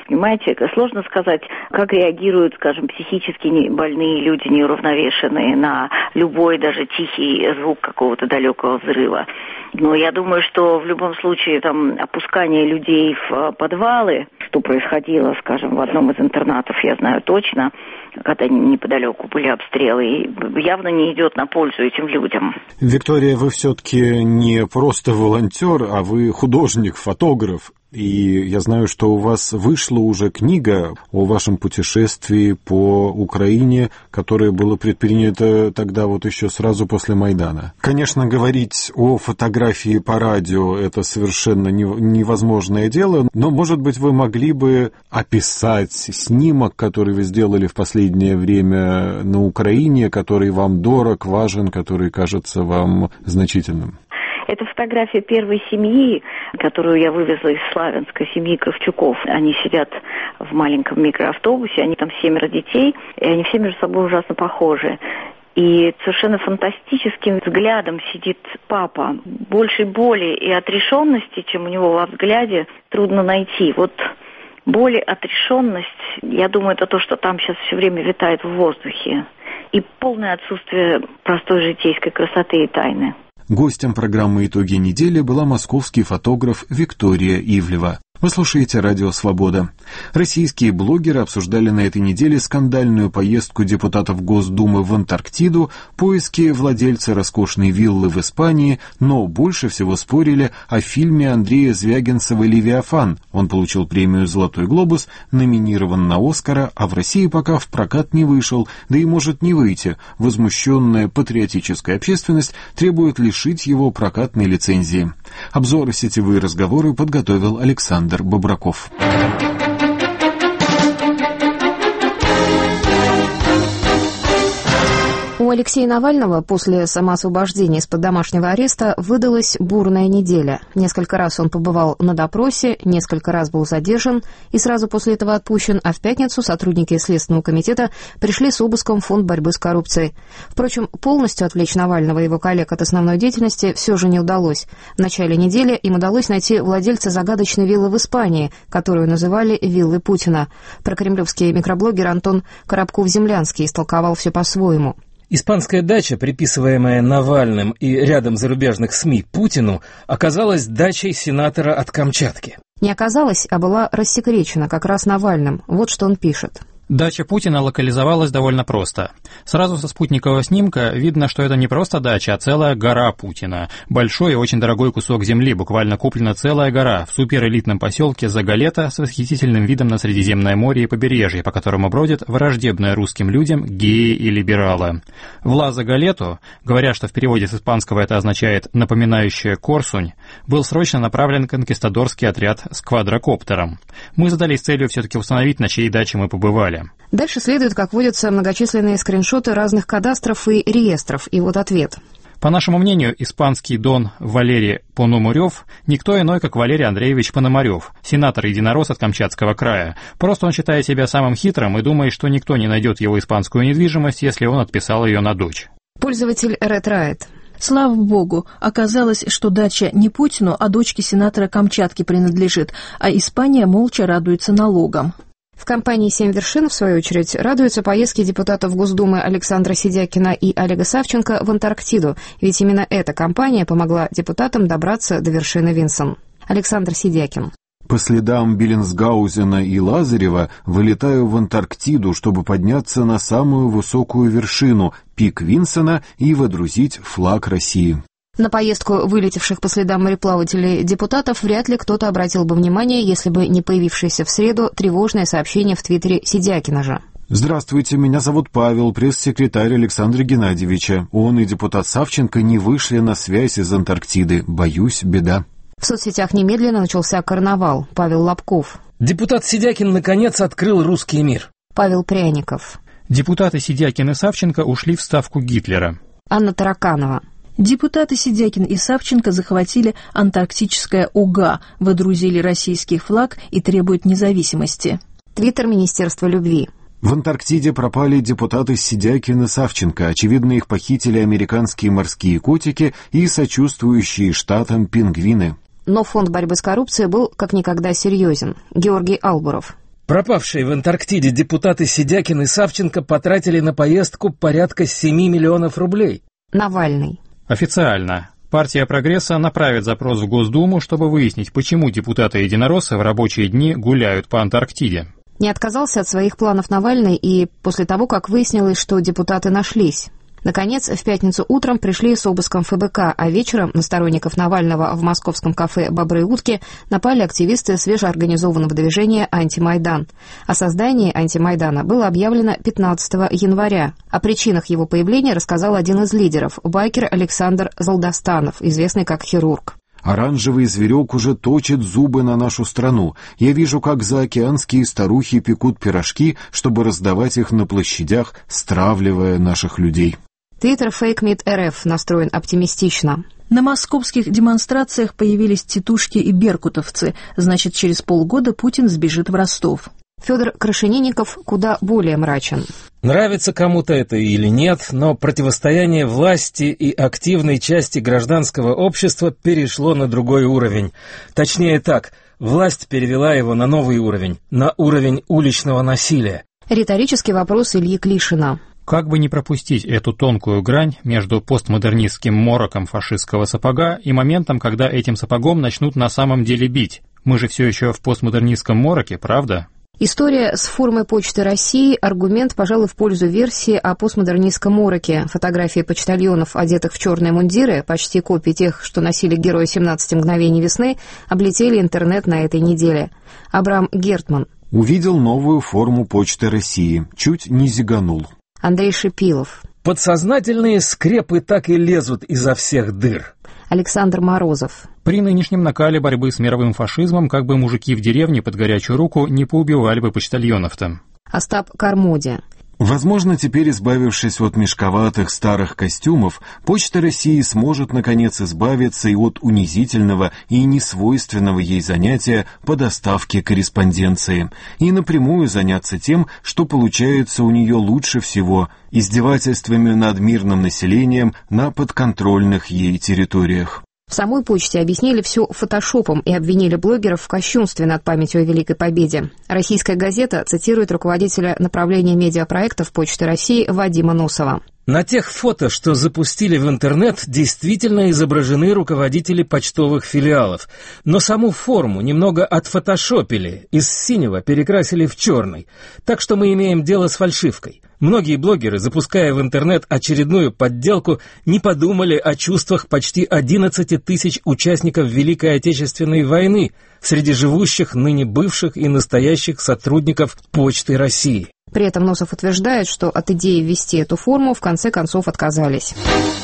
Понимаете, сложно сказать, как реагируют, скажем, психически больные люди, неуравновешенные на любой, даже тихий звук какого-то далекого взрыва. Но я думаю, что в любом случае там опускание людей в подвалы, что происходило, скажем, в одном из интернатов, я знаю точно, когда неподалеку были обстрелы, явно не идет на пользу этим людям. Виктория, вы все-таки не просто волонтер, а вы художник, фотограф. И я знаю, что у вас вышла уже книга о вашем путешествии по Украине, которое было предпринято тогда вот еще сразу после Майдана. Конечно, говорить о фотографии по радио – это совершенно невозможное дело, но, может быть, вы могли бы описать снимок, который вы сделали в последнее время на Украине, который вам дорог, важен, который кажется вам значительным. Это фотография первой семьи, которую я вывезла из Славянска, семьи Кравчуков. Они сидят в маленьком микроавтобусе, они там семеро детей, и они все между собой ужасно похожи. И совершенно фантастическим взглядом сидит папа. Больше боли и отрешенности, чем у него во взгляде, трудно найти. Вот боль и отрешенность, я думаю, это то, что там сейчас все время витает в воздухе. И полное отсутствие простой житейской красоты и тайны. Гостем программы «Итоги недели» была московский фотограф Виктория Ивлева. Вы слушаете «Радио Свобода». Российские блогеры обсуждали на этой неделе скандальную поездку депутатов Госдумы в Антарктиду, поиски владельца роскошной виллы в Испании, но больше всего спорили о фильме Андрея Звягинцева «Левиафан». Он получил премию «Золотой глобус», номинирован на «Оскара», а в России пока в прокат не вышел, да и может не выйти. Возмущенная патриотическая общественность требует лишить его прокатной лицензии. Обзор «Сетевые разговоры» подготовил Александр Бобраков. У Алексея Навального после самоосвобождения из-под домашнего ареста выдалась бурная неделя. Несколько раз он побывал на допросе, несколько раз был задержан и сразу после этого отпущен, а в пятницу сотрудники Следственного комитета пришли с обыском в Фонд борьбы с коррупцией. Впрочем, полностью отвлечь Навального и его коллег от основной деятельности все же не удалось. В начале недели им удалось найти владельца загадочной виллы в Испании, которую называли «виллой Путина». Прокремлевский микроблогер Антон Коробков-Землянский истолковал все по-своему. Испанская дача, приписываемая Навальным и рядом зарубежных СМИ Путину, оказалась дачей сенатора от Камчатки. Не оказалась, а была рассекречена как раз Навальным. Вот что он пишет. Дача Путина локализовалась довольно просто. Сразу со спутникового снимка видно, что это не просто дача, а целая гора Путина. Большой и очень дорогой кусок земли, буквально куплена целая гора в суперэлитном поселке Загалета с восхитительным видом на Средиземное море и побережье, по которому бродят враждебные русским людям геи и либералы. В Ла Загалету, говоря, что в переводе с испанского это означает «напоминающая корсунь», был срочно направлен конкистадорский отряд с квадрокоптером. Мы задались целью все-таки установить, на чьей даче мы побывали. Дальше следует, как водятся, многочисленные скриншоты разных кадастров и реестров. И вот ответ. По нашему мнению, испанский дон Валерий Пономарев никто иной, как Валерий Андреевич Пономарев, сенатор-единорос от Камчатского края. Просто он считает себя самым хитрым и думает, что никто не найдет его испанскую недвижимость, если он отписал ее на дочь. Пользователь Ретрайт. Слава богу, оказалось, что дача не Путину, а дочке сенатора Камчатки принадлежит, а Испания молча радуется налогам. В компании «Семь вершин», в свою очередь, радуются поездки депутатов Госдумы Александра Сидякина и Олега Савченко в Антарктиду, ведь именно эта компания помогла депутатам добраться до вершины Винсон. Александр Сидякин. По следам Беллинсгаузена и Лазарева вылетаю в Антарктиду, чтобы подняться на самую высокую вершину, пик Винсона, и водрузить флаг России. На поездку вылетевших по следам мореплавателей депутатов вряд ли кто-то обратил бы внимание, если бы не появившееся в среду тревожное сообщение в твиттере Сидякина же. Здравствуйте, меня зовут Павел, пресс-секретарь Александра Геннадьевича. Он и депутат Савченко не вышли на связь из Антарктиды. Боюсь, беда. В соцсетях немедленно начался карнавал. Павел Лобков. Депутат Сидякин наконец открыл русский мир. Павел Пряников. Депутаты Сидякин и Савченко ушли в ставку Гитлера. Анна Тараканова. Депутаты Сидякин и Савченко захватили антарктическое ОГА, водрузили российский флаг и требуют независимости. Твиттер Министерства любви. В Антарктиде пропали депутаты Сидякин и Савченко. Очевидно, их похитили американские морские котики и сочувствующие штатам пингвины. Но Фонд борьбы с коррупцией был как никогда серьезен. Георгий Албуров. Пропавшие в Антарктиде депутаты Сидякин и Савченко потратили на поездку порядка семи миллионов рублей. Навальный. Официально. Партия «Прогресса» направит запрос в Госдуму, чтобы выяснить, почему депутаты-единороссы в рабочие дни гуляют по Антарктиде. Не отказался от своих планов Навальный и после того, как выяснилось, что депутаты нашлись. Наконец, в пятницу утром пришли с обыском эф бэ ка, а вечером на сторонников Навального в московском кафе «Бобры и утки» напали активисты свежеорганизованного движения «Антимайдан». О создании «Антимайдана» было объявлено пятнадцатого января. О причинах его появления рассказал один из лидеров, байкер Александр Залдастанов, известный как «Хирург». Оранжевый зверек уже точит зубы на нашу страну. Я вижу, как заокеанские старухи пекут пирожки, чтобы раздавать их на площадях, стравливая наших людей. Твиттер FakeMeet эр эф настроен оптимистично. На московских демонстрациях появились титушки и беркутовцы. Значит, через полгода Путин сбежит в Ростов. Федор Крашенинников куда более мрачен. Нравится кому-то это или нет, но противостояние власти и активной части гражданского общества перешло на другой уровень. Точнее так, власть перевела его на новый уровень, на уровень уличного насилия. Риторический вопрос Ильи Клишина. Как бы не пропустить эту тонкую грань между постмодернистским мороком фашистского сапога и моментом, когда этим сапогом начнут на самом деле бить? Мы же все еще в постмодернистском мороке, правда? История с формой Почты России – аргумент, пожалуй, в пользу версии о постмодернистском мороке. Фотографии почтальонов, одетых в черные мундиры, почти копии тех, что носили герои семнадцати мгновений весны, облетели интернет на этой неделе. Абрам Гертман. Увидел новую форму Почты России. Чуть не зиганул. Андрей Шипилов. Подсознательные скрепы так и лезут изо всех дыр. Александр Морозов. При нынешнем накале борьбы с мировым фашизмом, как бы мужики в деревне под горячую руку не поубивали бы почтальонов-то. Остап Кармоди. Возможно, теперь, избавившись от мешковатых старых костюмов, Почта России сможет, наконец, избавиться и от унизительного и несвойственного ей занятия по доставке корреспонденции, и напрямую заняться тем, что получается у нее лучше всего – издевательствами над мирным населением на подконтрольных ей территориях. В самой почте объяснили все фотошопом и обвинили блогеров в кощунстве над памятью о Великой Победе. Российская газета цитирует руководителя направления медиапроектов Почты России Вадима Носова. На тех фото, что запустили в интернет, действительно изображены руководители почтовых филиалов. Но саму форму немного отфотошопили, из синего перекрасили в черный. Так что мы имеем дело с фальшивкой. Многие блогеры, запуская в интернет очередную подделку, не подумали о чувствах почти одиннадцати тысяч участников Великой Отечественной войны среди живущих, ныне бывших и настоящих сотрудников Почты России. При этом Носов утверждает, что от идеи ввести эту форму в конце концов отказались.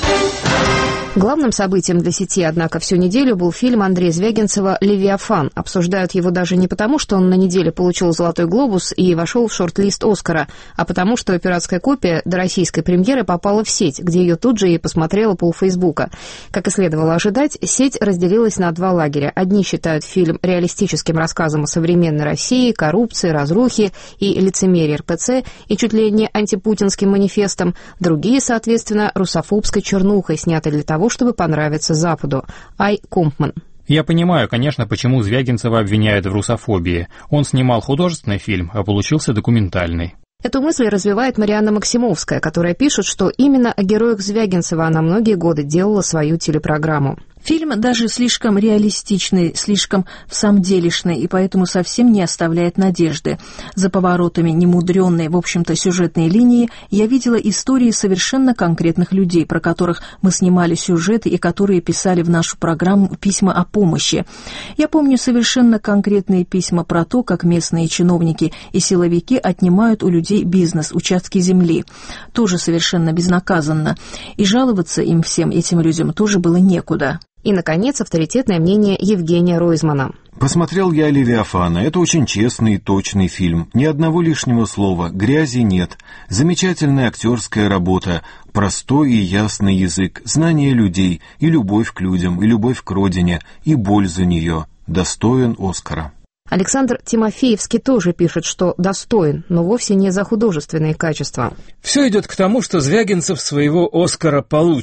Главным событием для сети, однако, всю неделю был фильм Андрея Звягинцева «Левиафан». Обсуждают его даже не потому, что он на неделе получил «Золотой глобус» и вошел в шорт-лист «Оскара», а потому, что пиратская копия до российской премьеры попала в сеть, где ее тут же и посмотрела полфейсбука. Как и следовало ожидать, сеть разделилась на два лагеря. Одни считают фильм реалистическим рассказом о современной России, коррупции, разрухе и лицемерии эр пэ цэ и чуть ли не антипутинским манифестом. Другие, соответственно, русофобской чернухой, снятой для того, чтобы понравиться Западу. Ай Компман. Я понимаю, конечно, почему Звягинцева обвиняют в русофобии. Он снимал художественный фильм, а получился документальный. Эту мысль развивает Марианна Максимовская, которая пишет, что именно о героях Звягинцева она многие годы делала свою телепрограмму. Фильм даже слишком реалистичный, слишком всамделишный, и поэтому совсем не оставляет надежды. За поворотами немудренной, в общем-то, сюжетной линии я видела истории совершенно конкретных людей, про которых мы снимали сюжеты и которые писали в нашу программу письма о помощи. Я помню совершенно конкретные письма про то, как местные чиновники и силовики отнимают у людей бизнес, участки земли. Тоже совершенно безнаказанно. И жаловаться им всем этим людям тоже было некуда. И, наконец, авторитетное мнение Евгения Ройзмана. Посмотрел я «Левиафана». Это очень честный и точный фильм. Ни одного лишнего слова, грязи нет. Замечательная актерская работа, простой и ясный язык, знание людей, и любовь к людям, и любовь к родине, и боль за нее. Достоин Оскара. Александр Тимофеевский тоже пишет, что достоин, но вовсе не за художественные качества. Все идет к тому, что Звягинцев своего Оскара получит.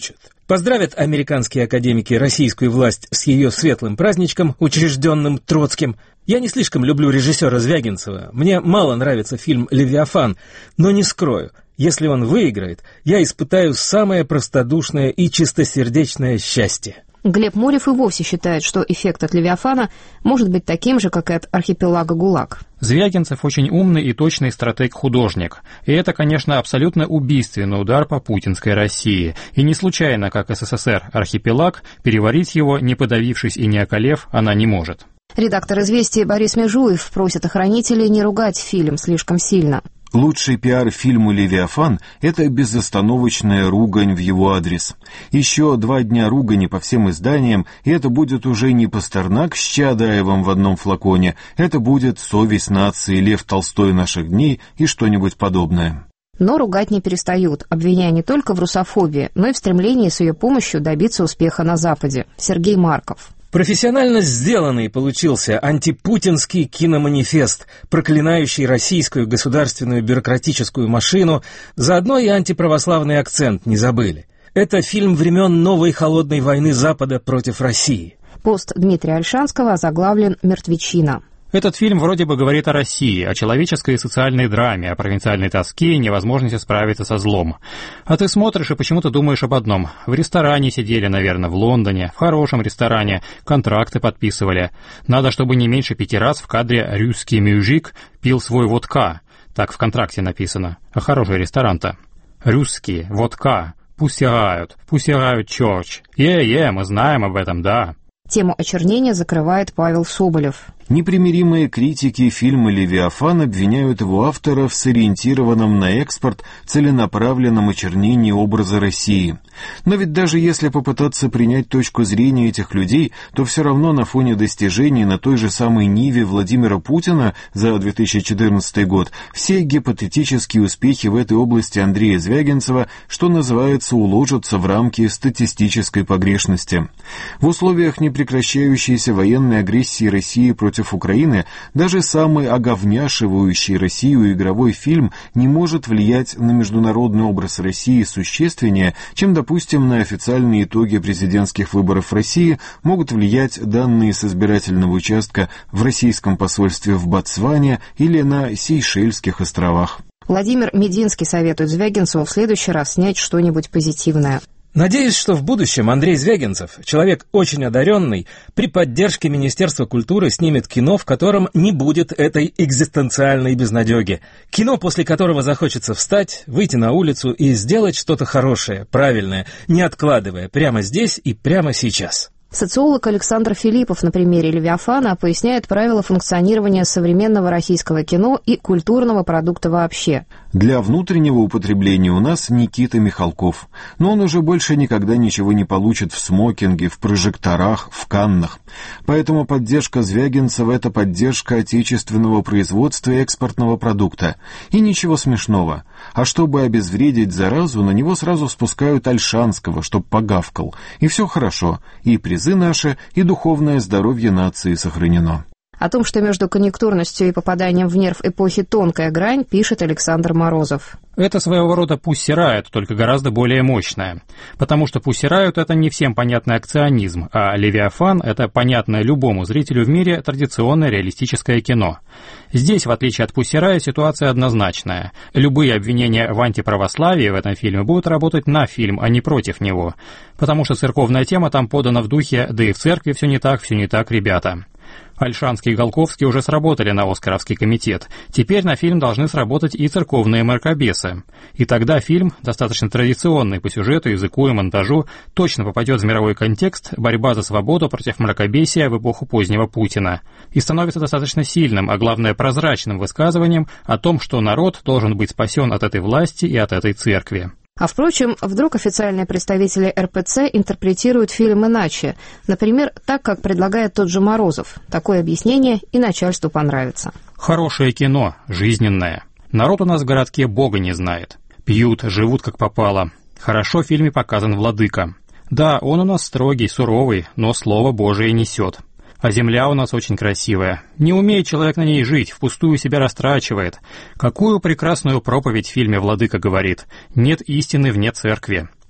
Поздравят американские академики российскую власть с ее светлым праздничком, учрежденным Троцким. Я не слишком люблю режиссера Звягинцева. Мне мало нравится фильм «Левиафан», но не скрою, если он выиграет, я испытаю самое простодушное и чистосердечное счастье. Глеб Морев и вовсе считает, что эффект от «Левиафана» может быть таким же, как и от архипелага ГУЛАГ. Звягинцев очень умный и точный стратег-художник. И это, конечно, абсолютно убийственный удар по путинской России. И не случайно, как СССР архипелаг, переварить его, не подавившись и не околев, она не может. Редактор «Известий» Борис Межуев просит охранителей не ругать фильм слишком сильно. Лучший пиар фильму «Левиафан» — это безостановочная ругань в его адрес. Еще два дня ругани по всем изданиям, и это будет уже не Пастернак с Чаадаевым в одном флаконе, это будет «Совесть нации», Лев Толстой наших дней и что-нибудь подобное. Но ругать не перестают, обвиняя не только в русофобии, но и в стремлении с ее помощью добиться успеха на Западе. Сергей Марков. Профессионально сделанный получился антипутинский киноманифест, проклинающий российскую государственную бюрократическую машину, заодно и антиправославный акцент не забыли. Это фильм времен новой холодной войны Запада против России. Пост Дмитрия Ольшанского озаглавлен «Мертвечина». Этот фильм вроде бы говорит о России, о человеческой и социальной драме, о провинциальной тоске и невозможности справиться со злом. А ты смотришь и почему-то думаешь об одном. В ресторане сидели, наверное, в Лондоне, в хорошем ресторане, контракты подписывали. Надо, чтобы не меньше пяти раз в кадре «русский мюжик» пил свой водка. Так в контракте написано. А хороший ресторан-то. «Русские, водка, пусть играют, пусть играют чёрч». Е-е, мы знаем об этом, да. Тему очернения закрывает Павел Соболев. Непримиримые критики фильма «Левиафан» обвиняют его автора в сориентированном на экспорт целенаправленном очернении образа России. Но ведь даже если попытаться принять точку зрения этих людей, то все равно на фоне достижений на той же самой ниве Владимира Путина за две тысячи четырнадцатый год все гипотетические успехи в этой области Андрея Звягинцева, что называется, уложатся в рамки статистической погрешности. В условиях непрекращающейся военной агрессии России против Украины даже самый оговняшивающий Россию игровой фильм не может влиять на международный образ России существеннее, чем, допустим, на официальные итоги президентских выборов в России могут влиять данные с избирательного участка в российском посольстве в Ботсване или на Сейшельских островах. Владимир Мединский советует Звягинцеву в следующий раз снять что-нибудь позитивное. Надеюсь, что в будущем Андрей Звягинцев, человек очень одаренный, при поддержке Министерства культуры снимет кино, в котором не будет этой экзистенциальной безнадеги. Кино, после которого захочется встать, выйти на улицу и сделать что-то хорошее, правильное, не откладывая, прямо здесь и прямо сейчас. Социолог Александр Филиппов на примере «Левиафана» поясняет правила функционирования современного российского кино и культурного продукта вообще. Для внутреннего употребления у нас Никита Михалков, но он уже больше никогда ничего не получит в смокинге, в прожекторах, в Каннах. Поэтому поддержка Звягинцева — это поддержка отечественного производства и экспортного продукта. И ничего смешного. А чтобы обезвредить заразу, на него сразу спускают Ольшанского, чтоб погавкал. И все хорошо. И призы наши, и духовное здоровье нации сохранено. О том, что между конъюнктурностью и попаданием в нерв эпохи тонкая грань, пишет Александр Морозов. Это своего рода Pussy Riot, только гораздо более мощное. Потому что Pussy Riot — это не всем понятный акционизм, а Левиафан — это понятное любому зрителю в мире традиционное реалистическое кино. Здесь, в отличие от Pussy Riot, ситуация однозначная. Любые обвинения в антиправославии в этом фильме будут работать на фильм, а не против него. Потому что церковная тема там подана в духе «да и в церкви все не так, все не так, ребята». Ольшанский и Голковский уже сработали на Оскаровский комитет. Теперь на фильм должны сработать и церковные мракобесы. И тогда фильм, достаточно традиционный по сюжету, языку и монтажу, точно попадет в мировой контекст «Борьба за свободу против мракобесия в эпоху позднего Путина» и становится достаточно сильным, а главное прозрачным высказыванием о том, что народ должен быть спасен от этой власти и от этой церкви. А впрочем, вдруг официальные представители эр пэ цэ интерпретируют фильм иначе, например, так, как предлагает тот же Морозов. Такое объяснение и начальству понравится. Хорошее кино, жизненное. Народ у нас в городке Бога не знает. Пьют, живут как попало. Хорошо в фильме показан владыка. Да, он у нас строгий, суровый, но слово Божие несет. А земля у нас очень красивая. Не умеет человек на ней жить, впустую себя растрачивает. Какую прекрасную проповедь в фильме «Владыка» говорит: «Нет истины вне церкви».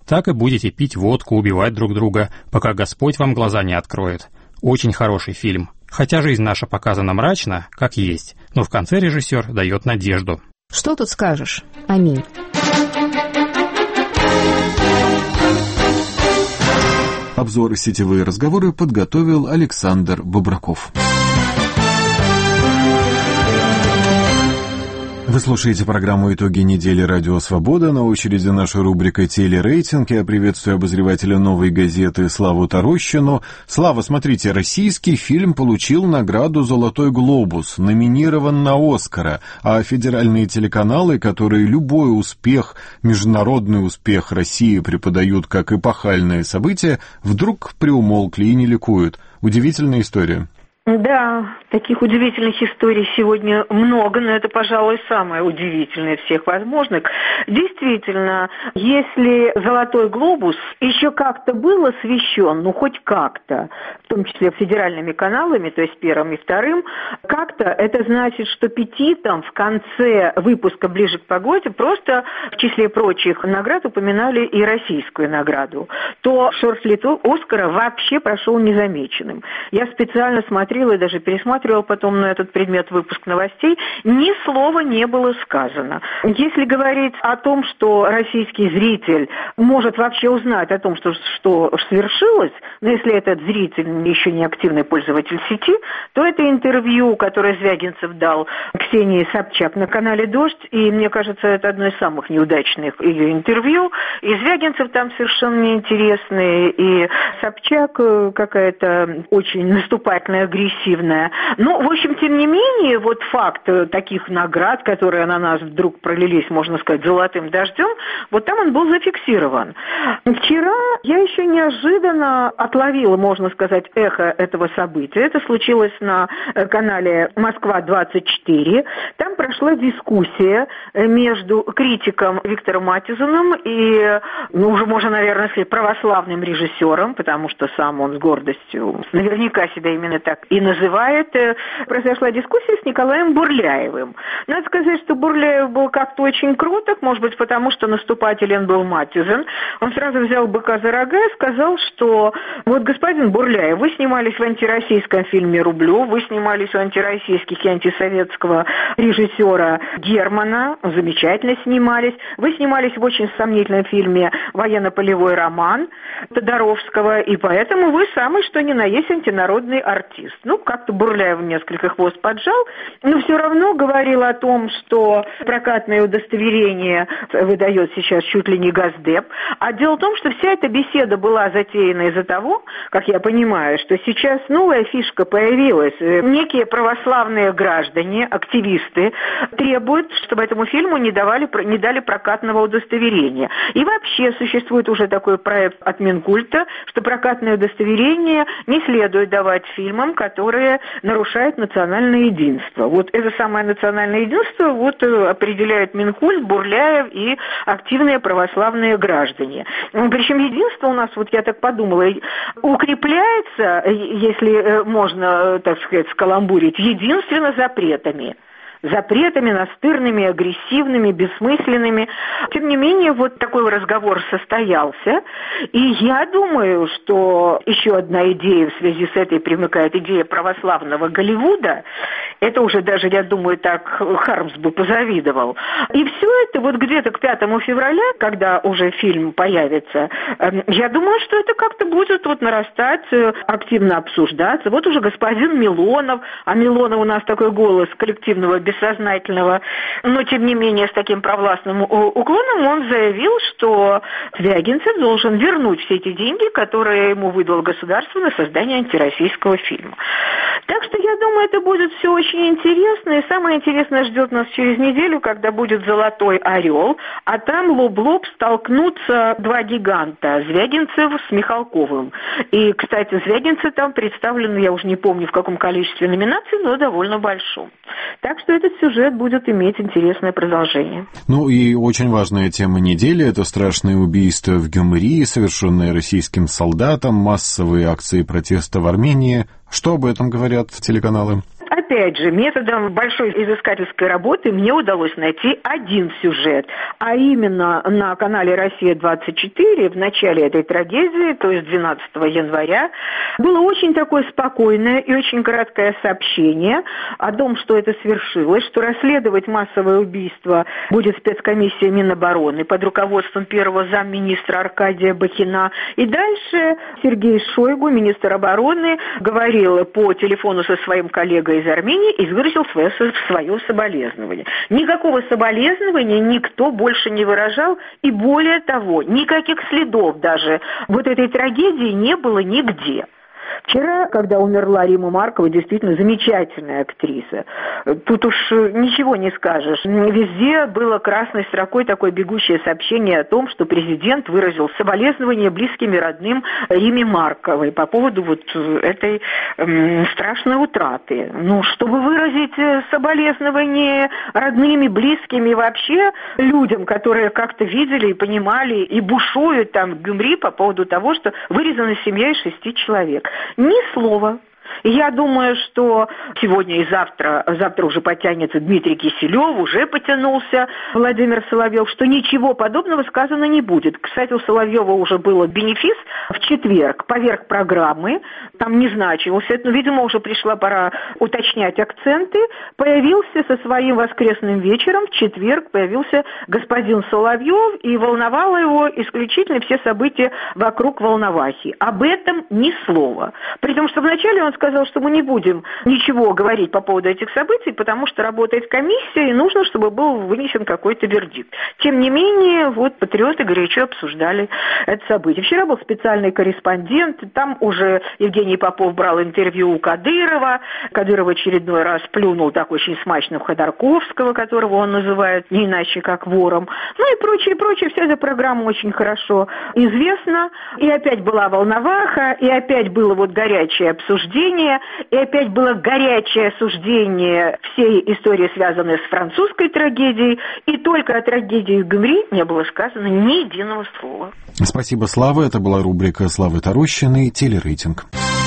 так и будете пить водку, убивать друг друга, пока Господь вам глаза не откроет. Очень хороший фильм. Хотя жизнь наша показана мрачно, как есть, но в конце режиссер дает надежду. Что тут скажешь? Аминь. Обзор «Сетевые разговоры» подготовил Александр Бобраков. Вы слушаете программу «Итоги недели. Радио Свобода». На очереди наша рубрика «Телерейтинг». Я приветствую обозревателя «Новой газеты» Славу Тарощину. Слава, смотрите, российский фильм получил награду «Золотой глобус», номинирован на «Оскара», а федеральные телеканалы, которые любой успех, международный успех России преподают как эпохальное событие, вдруг приумолкли и не ликуют. Удивительная история. Да, таких удивительных историй сегодня много, но это, пожалуй, самое удивительное из всех возможных. Действительно, если «Золотой глобус» еще как-то был освещен, ну хоть как-то, в том числе федеральными каналами, то есть первым и вторым, как-то это значит, что петитом в конце выпуска «Ближе к погоде» просто в числе прочих наград упоминали и российскую награду, то шорт-лист «Оскара» вообще прошел незамеченным. Я специально смотрела и даже пересматривал потом на этот предмет выпуск новостей, ни слова не было сказано. Если говорить о том, что российский зритель может вообще узнать о том, что, что свершилось, но если этот зритель еще не активный пользователь сети, то это интервью, которое Звягинцев дал Ксении Собчак на канале «Дождь», и мне кажется, это одно из самых неудачных ее интервью, и Звягинцев там совершенно неинтересный, и Собчак какая-то очень наступательная, агрессивная. Но, в общем, тем не менее, вот факт таких наград, которые на нас вдруг пролились, можно сказать, золотым дождем, вот там он был зафиксирован. Вчера я еще неожиданно отловила, можно сказать, эхо этого события. Это случилось на канале «Москва двадцать четыре». Там прошла дискуссия между критиком Виктором Матизоном и, ну, уже можно, наверное, сказать, православным режиссером, потому что сам он с гордостью наверняка себя именно так и называет. Произошла дискуссия с Николаем Бурляевым. Надо сказать, что Бурляев был как-то очень круток, может быть, потому что наступателен был Матизон. Он сразу взял быка за рога и сказал, что вот, господин Бурляев, вы снимались в антироссийском фильме «Рублю», вы снимались у антироссийских и антисоветского режиссера Германа, замечательно снимались. Вы снимались в очень сомнительном фильме «Военно-полевой роман» Тодоровского, и поэтому вы самый что ни на есть антинародный артист. Ну, как-то Бурляев несколько хвост поджал, но все равно говорил о том, что прокатное удостоверение выдает сейчас чуть ли не Госдеп. А дело в том, что вся эта беседа была затеяна из-за того, как я понимаю, что сейчас новая фишка появилась. Некие православные граждане, активисты, требуют, чтобы этому фильму не, давали, не дали прокатного удостоверения. И вообще существует уже такой проект от Минкульта, что прокатное удостоверение не следует давать фильмам, которые нарушают национальное единство. Вот это самое национальное единство вот определяет Минкульт, Бурляев и активные православные граждане. Причем единство у нас, вот я так подумала, укрепляется, если можно, так сказать, скаламбурить, единственно запретами. Запретами настырными, агрессивными, бессмысленными. Тем не менее, вот такой разговор состоялся. И я думаю, что еще одна идея в связи с этой примыкает идея православного Голливуда. Это уже даже, я думаю, так Хармс бы позавидовал. И все это вот где-то к пятому февраля, когда уже фильм появится, я думаю, что это как-то будет вот нарастать, активно обсуждаться. Вот уже господин Милонов, а Милонов у нас такой голос коллективного бессознательного, но тем не менее с таким провластным уклоном, он заявил, что Звягинцев должен вернуть все эти деньги, которые ему выдало государство на создание антироссийского фильма. Так что я думаю, это будет все очень интересно, и самое интересное ждет нас через неделю, когда будет «Золотой орел», а там лоб-лоб столкнутся два гиганта, Звягинцев с Михалковым. И, кстати, Звягинцев там представлен, я уже не помню в каком количестве номинаций, но довольно большом. Так что этот сюжет будет иметь интересное продолжение. Ну и очень важная тема недели – это страшное убийство в Гюмри, совершенное российским солдатом, массовые акции протеста в Армении. Что об этом говорят телеканалы? опять же, методом большой изыскательской работы мне удалось найти один сюжет, а именно на канале «Россия-двадцать четыре» в начале этой трагедии, то есть двенадцатого января, было очень такое спокойное и очень краткое сообщение о том, что это свершилось, что расследовать массовое убийство будет спецкомиссия Минобороны под руководством первого замминистра Аркадия Бахина. И дальше Сергей Шойгу, министр обороны, говорил по телефону со своим коллегой из Армении и выразил свое, свое соболезнование. Никакого соболезнования никто больше не выражал, и более того, никаких следов даже вот этой трагедии не было нигде. Вчера, когда умерла Рима Маркова, действительно замечательная актриса. Тут уж ничего не скажешь. Везде было красной строкой такое бегущее сообщение о том, что президент выразил соболезнования близким и родным Риме Марковой по поводу вот этой м, страшной утраты. Ну, чтобы выразить соболезнования родными, близкими и вообще людям, которые как-то видели и понимали, и бушуют там в Гюмри по поводу того, что вырезана семья из шести человек. Ни слова. Я думаю, что сегодня и завтра, завтра уже потянется Дмитрий Киселев, уже потянулся Владимир Соловьев, что ничего подобного сказано не будет. Кстати, у Соловьева уже был бенефис в четверг поверх программы, там не значился, но, видимо, уже пришла пора уточнять акценты. Появился со своим воскресным вечером, в четверг появился господин Соловьев, и волновало его исключительно все события вокруг Волновахи. Об этом ни слова. При том, что вначале он сказал, что мы не будем ничего говорить по поводу этих событий, потому что работает комиссия, и нужно, чтобы был вынесен какой-то вердикт. Тем не менее, вот патриоты горячо обсуждали это событие. Вчера был специальный корреспондент, там уже Евгений Попов брал интервью у Кадырова. Кадыров в очередной раз плюнул так очень смачно в Ходорковского, которого он называет не иначе как вором. Ну и прочее, прочее. Вся эта программа очень хорошо известна. И опять была волноваха, и опять было вот горячее обсуждение, и опять было горячее осуждение всей истории, связанной с французской трагедией, и только о трагедии в Гюмри не было сказано ни единого слова. Спасибо, Слава. Это была рубрика Славы Тарощиной «Телерейтинг».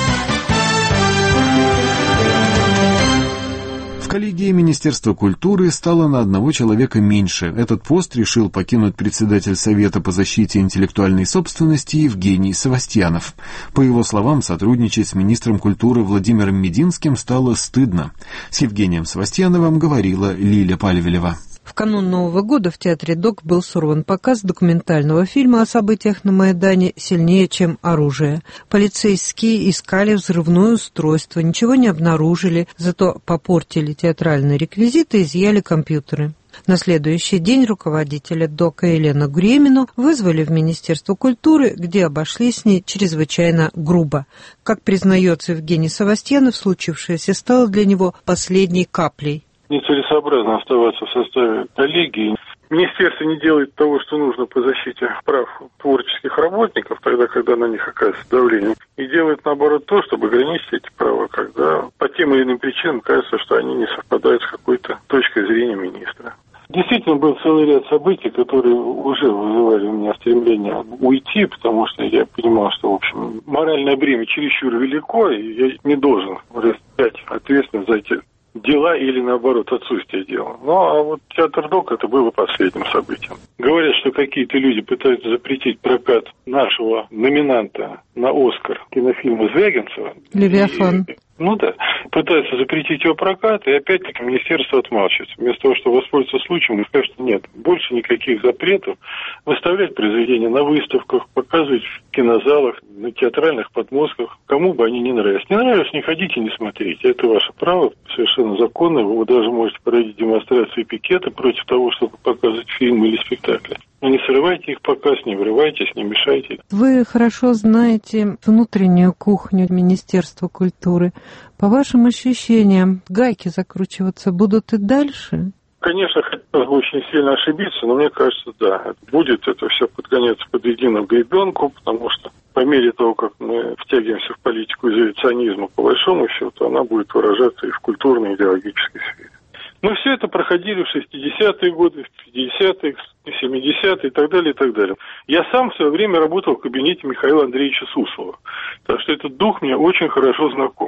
В коллегии Министерства культуры стало на одного человека меньше. Этот пост решил покинуть председатель Совета по защите интеллектуальной собственности Евгений Савастьянов. По его словам, сотрудничать с министром культуры Владимиром Мединским стало стыдно. С Евгением Савастьяновым говорила Лиля Пальвелева. В канун Нового года в Театре ДОК был сорван показ документального фильма о событиях на Майдане «Сильнее, чем оружие». Полицейские искали взрывное устройство, ничего не обнаружили, зато попортили театральные реквизиты и изъяли компьютеры. На следующий день руководителя ДОКа Елену Гремину вызвали в Министерство культуры, где обошлись с ней чрезвычайно грубо. Как признается Евгений Савастьянов, случившееся стало для него последней каплей. Нецелесообразно оставаться в составе коллегии. Министерство не делает того, что нужно по защите прав творческих работников, тогда, когда на них оказывается давление, и делает, наоборот, то, чтобы ограничить эти права, когда по тем или иным причинам кажется, что они не совпадают с какой-то точкой зрения министра. Действительно, был целый ряд событий, которые уже вызывали у меня стремление уйти, потому что я понимал, что, в общем, моральное бремя чересчур велико, и я не должен взять ответственность за эти дела или, наоборот, отсутствие дела. Ну, а вот театр ДОК это было последним событием. Говорят, что какие-то люди пытаются запретить прокат нашего номинанта на «Оскар» кинофильма Звягинцева. «Левиафан». И, ну да, пытаются запретить его прокат, и опять-таки министерство отмалчивается. Вместо того, чтобы воспользоваться случаем и сказать, что нет, больше никаких запретов, выставлять произведения на выставках, показывать в кинозалах, на театральных подмостках, кому бы они ни нравились. Не нравились, не ходите, не смотрите. Это ваше право, совершенно законное. Вы даже можете проводить демонстрации пикеты против того, чтобы показывать фильмы или спектакли. Но не срывайте их показ, не врывайтесь, не мешайте. Вы хорошо знаете внутреннюю кухню Министерства культуры. По вашим ощущениям, гайки закручиваться будут и дальше? Конечно, хотелось бы очень сильно ошибиться, но мне кажется, да, будет это все подгоняться под единую гребенку, потому что по мере того, как мы втягиваемся в политику изоляционизма, по большому счету, она будет выражаться и в культурной, и идеологической сфере. Мы все это проходили в шестидесятые годы, в пятидесятые, в семидесятые и так далее, и так далее. Я сам в свое время работал в кабинете Михаила Андреевича Суслова, так что этот дух мне очень хорошо знаком.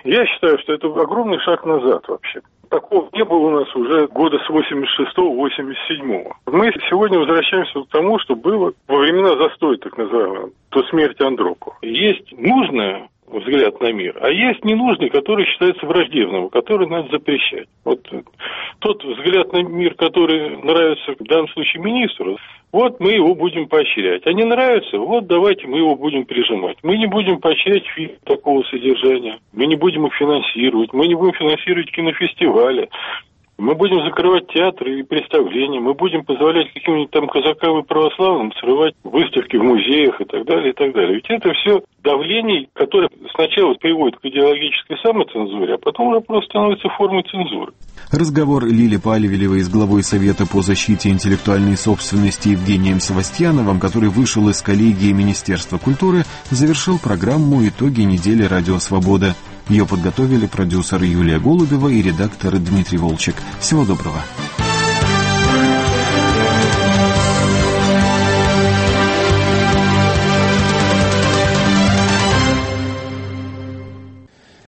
Я считаю, что это огромный шаг назад вообще. Такого не было у нас уже года с восемьдесят шестого — восемьдесят седьмого. Мы сегодня возвращаемся к тому, что было во времена застоя, так называемого, до смерти Андропова. Есть нужное взгляд на мир, а есть ненужный, который считается враждебным, который надо запрещать. Вот тот взгляд на мир, который нравится в данном случае министру, вот мы его будем поощрять. А не нравится, вот давайте мы его будем прижимать. Мы не будем поощрять фильм такого содержания, мы не будем их финансировать, мы не будем финансировать кинофестивали. Мы будем закрывать театры и представления, мы будем позволять каким-нибудь там казакам и православным срывать выставки в музеях и так далее, и так далее. Ведь это все давление, которое сначала приводит к идеологической самоцензуре, а потом уже просто становится формой цензуры. Разговор Лили Палевелевой с главой Совета по защите интеллектуальной собственности Евгением Севастьяновым, который вышел из коллегии Министерства культуры, завершил программу «Итоги недели Радио Свобода». Ее подготовили продюсер Юлия Голубева и редактор Дмитрий Волчек. Всего доброго.